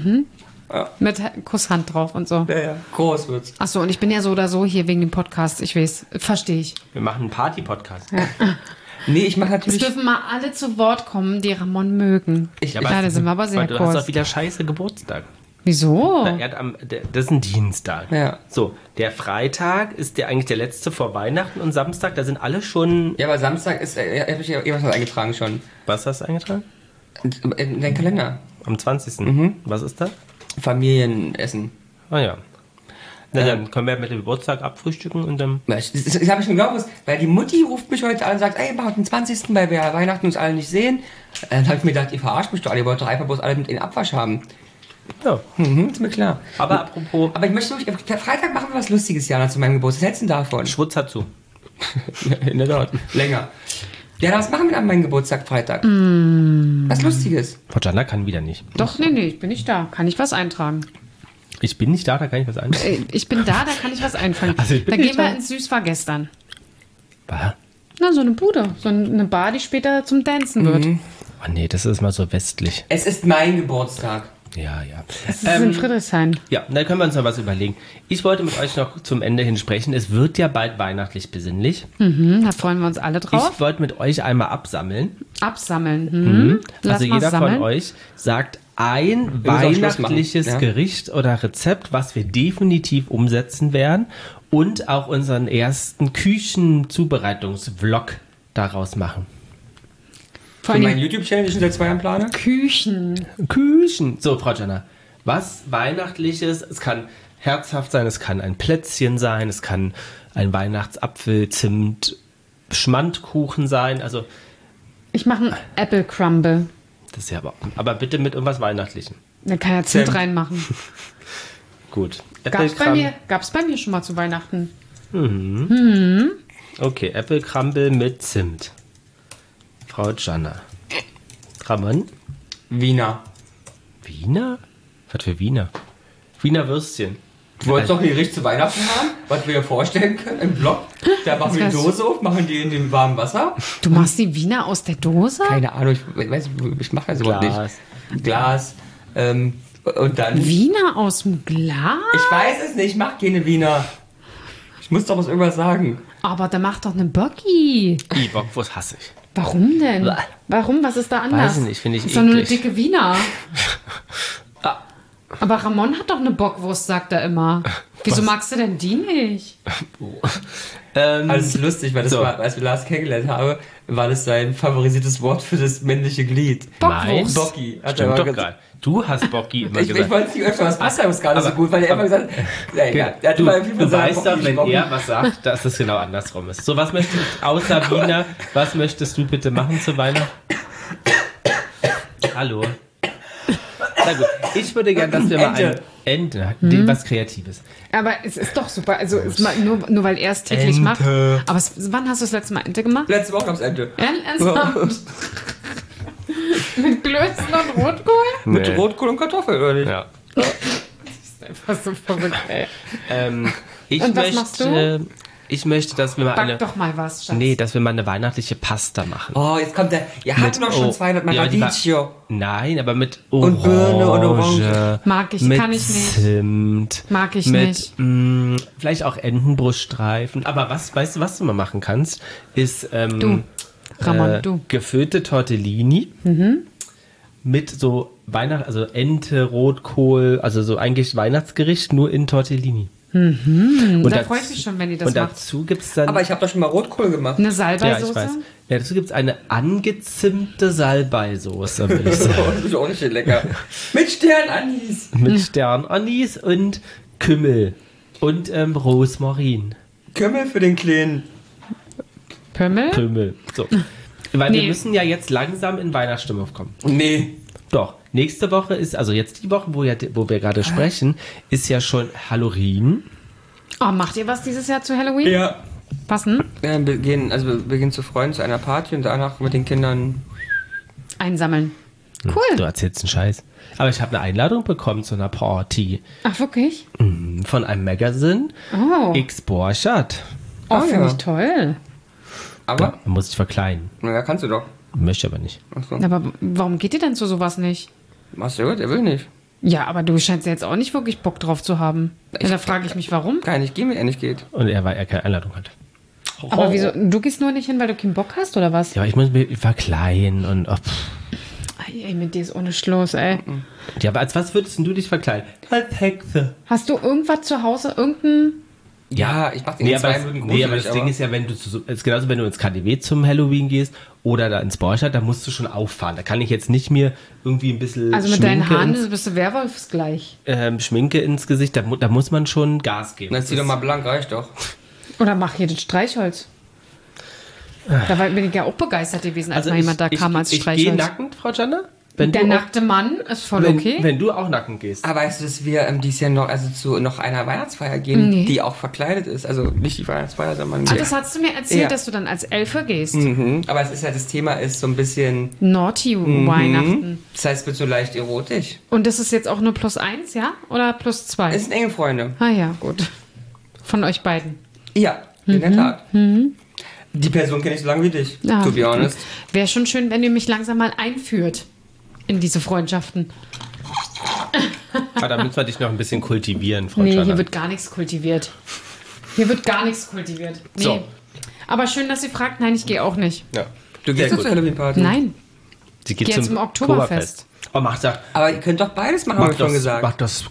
S2: Mit Kusshand drauf und so.
S3: Ja. Groß wird's.
S2: Achso, und ich bin ja so oder so hier wegen dem Podcast. Ich weiß, verstehe ich.
S1: Wir machen einen Party-Podcast.
S3: Nee, ich mache
S2: Es
S3: natürlich...
S2: dürfen mal alle zu Wort kommen, die Ramon mögen. Ja, da sind wir aber sehr
S1: weil du hast
S2: kurz.
S1: doch wieder scheiße Geburtstag.
S2: Wieso?
S1: Das ist ein Dienstag.
S3: Ja.
S1: So, der Freitag ist eigentlich der letzte vor Weihnachten und Samstag, da sind alle schon...
S3: Ja, aber Samstag ist... habe ich ja was eingetragen schon.
S1: Was hast du eingetragen?
S3: In deinen Kalender.
S1: Am 20. Was ist da?
S3: Familienessen.
S1: Ah ja. Na, dann können wir mit dem Geburtstag abfrühstücken und dann...
S3: Das habe ich schon gewusst, weil die Mutti ruft mich heute an und sagt, ey, mach den 20., weil wir ja Weihnachten uns alle nicht sehen. Dann habe ich mir gedacht, ihr verarscht mich doch alle, ihr wollt doch einfach bloß alle mit in den Abwasch haben.
S1: Ja.
S3: Ist mir klar.
S1: Aber apropos...
S3: Aber ich möchte wirklich, Freitag machen wir was Lustiges, Jana, zu meinem Geburtstag. Was hältst du denn davon?
S1: Schwutz hat zu.
S3: In der Tat. Länger. Ja, was machen wir an meinem Geburtstag Freitag? Was Lustiges.
S1: Frau Jana kann wieder nicht.
S2: Doch, nee, ich bin nicht da. Kann ich was eintragen?
S1: Ich bin nicht da, da kann ich was anfangen.
S2: Ich bin da kann ich was einfangen.
S1: Also ich bin
S2: Da
S1: nicht
S2: gehen wir
S1: da.
S2: ins Süß war gestern.
S1: Was?
S2: Na, so eine Bude. So eine Bar, die später zum Dancen wird.
S1: Oh nee, das ist mal so westlich.
S3: Es ist mein Geburtstag.
S1: Ja, ja.
S2: Das ist in Friedrichshain.
S1: Ja, da können wir uns noch was überlegen. Ich wollte mit euch noch zum Ende hin sprechen. Es wird ja bald weihnachtlich besinnlich.
S2: Da freuen wir uns alle drauf.
S1: Ich wollte mit euch einmal absammeln.
S2: Absammeln. Lass
S1: Also
S2: mal
S1: jeder
S2: sammeln.
S1: von euch sagt ein
S3: müssen auch Schluss
S1: weihnachtliches
S3: machen, ja?
S1: Gericht oder Rezept, was wir definitiv umsetzen werden und auch unseren ersten Küchenzubereitungs-Vlog daraus machen.
S2: Vor
S3: Für
S2: allem
S3: meinen YouTube-Channel, den ich schon seit 2 Jahren plane.
S2: Küchen.
S1: Küchen. So, Frau Jana, was Weihnachtliches, es kann herzhaft sein, es kann ein Plätzchen sein, es kann ein Weihnachtsapfel, Zimt, Schmandkuchen sein, also
S2: Ich mache einen Apple Crumble.
S1: das ist ja aber bitte mit irgendwas Weihnachtlichem.
S2: Da kann ja Zimt
S3: Zimt.
S2: reinmachen.
S1: Gut.
S2: Gab's bei mir schon mal zu Weihnachten.
S1: Okay, Apple Crumble mit Zimt. Frau Jana. Ramon?
S3: Wiener.
S1: Wiener? Was für Wiener? Wiener Würstchen.
S3: Du wolltest doch ein Gericht zu Weihnachten haben, was wir dir vorstellen können im Blog. Da machen wir die
S2: wär's.
S3: Dose auf, machen die in dem warmen Wasser.
S2: Du machst die Wiener aus der Dose?
S3: Keine Ahnung, ich mache das überhaupt
S1: Glas.
S3: nicht. Glas. Und dann.
S2: Wiener aus dem Glas?
S3: Ich weiß es nicht, ich mach keine Wiener. Ich muss doch was irgendwas sagen.
S2: Aber da macht doch eine Bocki.
S1: Bockwurst hasse ich.
S2: Warum denn?
S1: Bäh.
S2: Warum? Was ist da anders?
S1: Weiß ich nicht, finde ich
S2: ist doch nur eine
S1: eklig.
S2: dicke Wiener. Aber Ramon hat doch eine Bockwurst, sagt er immer. Wieso
S1: Was?
S2: magst du denn die nicht?
S3: Also es ist lustig, weil das
S1: So.
S3: war, als wir Lars kennengelernt haben, war das sein favorisiertes Wort für das männliche Glied.
S2: Bockwurst.
S3: Bocki. Hat er
S1: Stimmt
S3: mal
S1: doch
S3: gesagt.
S1: gar nicht. Du hast Bocki immer
S3: Ich
S1: gesagt.
S3: wollte es nicht öfter, das passt ja gerade so
S1: Aber-
S3: gut, weil er immer gesagt hat, ja, egal. Er hat
S1: Du,
S3: immer viel von
S1: du
S3: seinem
S1: weißt
S3: Bocki
S1: doch, wenn
S3: gesprochen.
S1: er was sagt, dass es genau andersrum ist. So, was möchtest du, außer Wiener, was möchtest du bitte machen zu Weihnachten? Hallo. Na gut, ich würde gerne, dass wir mal eine Ente, was Kreatives.
S2: Aber es ist doch super. Also nur weil er es täglich
S1: Ente.
S2: macht. Aber wann hast du das letzte Mal Ente gemacht?
S3: Letzte Woche gab's Ente.
S2: Ernsthaft? Mit Klößen und Rotkohl?
S3: Mit
S1: Nee.
S3: Rotkohl und Kartoffel, oder nicht?
S1: Ja.
S2: Das ist einfach so verrückt, ey.
S1: Ich
S2: Und was
S1: möchte,
S2: machst du?
S1: Ich möchte, dass wir mal
S2: Back doch mal was, Schatz.
S1: Nee, dass wir mal eine weihnachtliche Pasta machen.
S3: Oh, jetzt kommt der. Ihr hattet doch schon 200 Mal
S1: ja, die war-
S3: Radicchio.
S1: Nein, aber mit
S3: Und
S1: Orange.
S3: Birne und Orange.
S2: Mag ich,
S1: mit
S2: kann ich nicht.
S1: Zimt.
S2: Mag ich
S1: mit,
S2: nicht.
S1: Vielleicht auch Entenbruststreifen. Aber weißt du, was du mal machen kannst? Ist
S2: Du, Ramon, du.
S1: gefüllte Tortellini mit so also Ente, Rotkohl, also so eigentlich Weihnachtsgericht, nur in Tortellini. Und
S2: Da freue ich mich schon, wenn die das
S1: und
S2: macht.
S1: dazu gibt es dann...
S3: Aber ich habe doch schon mal Rotkohl gemacht.
S2: Eine
S1: ja, ich
S2: Salbeisoße?
S1: weiß. Ja, dazu gibt es eine angezimmte Salbeisoße, würde ich sagen.
S3: Das ist auch nicht lecker. Mit Sternanis.
S1: Mit Sternanis und Kümmel und Rosmarin.
S3: Kümmel für den Kleinen.
S2: Pömmel?
S1: Kümmel. So. Weil wir
S2: Nee.
S1: müssen ja jetzt langsam in Weihnachtsstimmung kommen.
S3: Nee.
S1: Doch. Nächste Woche ist, also jetzt die Woche, wo wir gerade sprechen, ist ja schon Halloween.
S2: Oh, macht ihr was dieses Jahr zu Halloween?
S3: Ja.
S2: Was denn?
S3: Wir gehen zu Freunden zu einer Party und danach mit den Kindern.
S2: Einsammeln.
S1: Du
S2: Cool.
S1: erzählst einen Scheiß. Aber ich habe eine Einladung bekommen zu einer Party
S2: Ach, wirklich?
S1: von einem Magazine.
S2: Oh,
S1: X Borchardt.
S2: oh finde
S3: ja.
S2: ich toll.
S3: Aber?
S1: Man muss sich verkleiden.
S3: Naja, kannst du doch.
S1: Möchte aber nicht.
S3: Achso.
S2: Aber warum geht ihr denn zu sowas nicht?
S3: Machst du gut? Er will nicht.
S2: Ja, aber du scheinst ja jetzt auch nicht wirklich Bock drauf zu haben. Ja, da frage ich mich, warum.
S3: Kann nicht gehen, wenn er nicht geht.
S1: Und weil er keine Einladung hat.
S2: Aber wieso? Du gehst nur nicht hin, weil du keinen Bock hast, oder was?
S1: Ja, aber ich muss mich verkleiden und... Oh,
S2: Ey, mit dir ist ohne Schluss, ey.
S1: ja, aber als was würdest denn du dich verkleiden? Als Hexe.
S2: Hast du irgendwas zu Hause? Irgendein...
S3: Ja, ich mach den
S1: Nee,
S3: in 2
S1: aber,
S3: Minuten
S1: nee, aber
S3: gruselig,
S1: das Ding ist ja, wenn du ist genauso, wenn du ins KDW zum Halloween gehst oder da ins Borchardt, da musst du schon auffahren. Da kann ich jetzt nicht mehr irgendwie ein bisschen
S2: Also mit deinen Haaren
S1: ins,
S2: bist du Werwolfsgleich.
S1: Schminke ins Gesicht, da muss man schon Gas geben.
S3: Dann zieh doch mal blank, reicht doch.
S2: Oder mach hier das Streichholz. Da bin ich ja auch begeistert gewesen, als mal jemand da kam als
S1: ich gehe
S2: Streichholz.
S1: nackend, Frau Janne.
S2: Der nackte Mann ist voll okay.
S1: Wenn du auch nacken gehst.
S3: Aber weißt du, dass wir dieses Jahr noch, zu noch einer Weihnachtsfeier gehen, die auch verkleidet ist? Also nicht die Weihnachtsfeier, sondern...
S2: Ach, das hast du mir erzählt, dass du dann als Elfe gehst.
S3: Mhm. Aber es ist ja, das Thema ist so ein bisschen...
S2: Naughty Weihnachten.
S3: Das heißt, es wird so leicht erotisch.
S2: Und das ist jetzt auch nur +1, ja? Oder +2?
S3: Es sind enge Freunde.
S2: Ah ja, gut. Von euch beiden.
S3: Ja, in der Tat. Die Person kenne ich so lange wie dich,
S2: Ja,
S3: to be honest.
S2: Wäre schon schön, wenn ihr mich langsam mal einführt in diese Freundschaften.
S1: Aber da müssen wir dich noch ein bisschen kultivieren, Frau
S2: Nee,
S1: Jana.
S2: hier wird gar nichts kultiviert. Nee.
S1: So.
S2: Aber schön, dass sie fragt. Nein, ich gehe auch nicht.
S1: Ja.
S3: Du gehst
S1: Sehr
S3: zur
S1: gut.
S3: Halloween-Party?
S2: Nein.
S1: Sie geht
S2: Geh jetzt zum Oktoberfest.
S1: Oh, mach das.
S3: Aber ihr könnt doch beides machen, habe ich schon gesagt.
S1: Mach das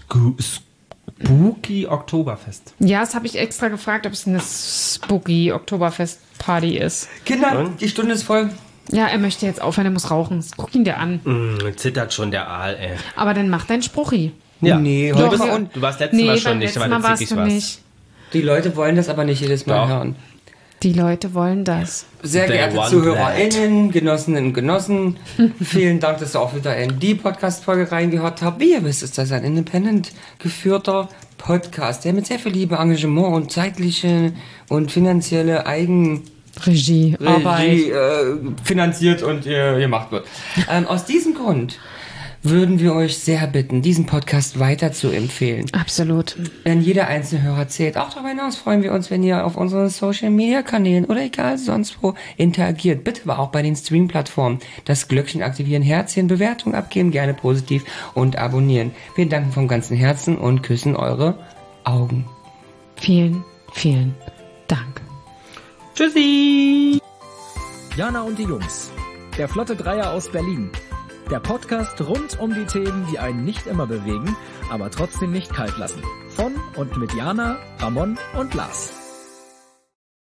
S1: Spooky Oktoberfest.
S2: Ja, das habe ich extra gefragt, ob es eine spooky Oktoberfest-Party ist.
S3: Kinder, die Stunde ist voll.
S2: Ja, er möchte jetzt aufhören, er muss rauchen. Guck ihn dir an.
S1: Zittert schon der Aal, ey.
S2: Aber dann mach dein Spruchi.
S1: Ja.
S3: Nee,
S2: Doch,
S3: heute
S2: ja.
S3: mal und
S1: Du warst letztes Mal schon
S2: beim
S1: nicht,
S2: letzten
S1: weil
S2: Mal
S1: du
S2: warst
S1: zickig
S2: du
S1: warst.
S2: nicht.
S3: die Leute wollen das aber nicht jedes Mal
S1: Doch.
S3: hören.
S2: Die Leute wollen das.
S3: Sehr
S1: They
S3: geehrte
S1: want
S3: ZuhörerInnen, Genossinnen und Genossen, vielen Dank, dass ihr auch wieder in die Podcast-Folge reingehört habt. Wie ihr wisst, ist das ein independent geführter Podcast, der mit sehr viel Liebe, Engagement und zeitliche und finanzielle
S2: Regie, Arbeit.
S3: finanziert und gemacht wird. Aus diesem Grund würden wir euch sehr bitten, diesen Podcast weiter zu empfehlen.
S2: Absolut.
S3: Denn jeder einzelne Hörer zählt. Auch darüber hinaus freuen wir uns, wenn ihr auf unseren Social-Media-Kanälen oder egal sonst wo interagiert. Bitte aber auch bei den Stream-Plattformen das Glöckchen aktivieren, Herzchen, Bewertung abgeben, gerne positiv und abonnieren. Wir danken vom ganzen Herzen und küssen eure Augen.
S2: Vielen, vielen Dank.
S1: Tschüssi!
S4: Jana und die Jungs. Der Flotte Dreier aus Berlin. Der Podcast rund um die Themen, die einen nicht immer bewegen, aber trotzdem nicht kalt lassen. Von und mit Jana, Ramon und Lars.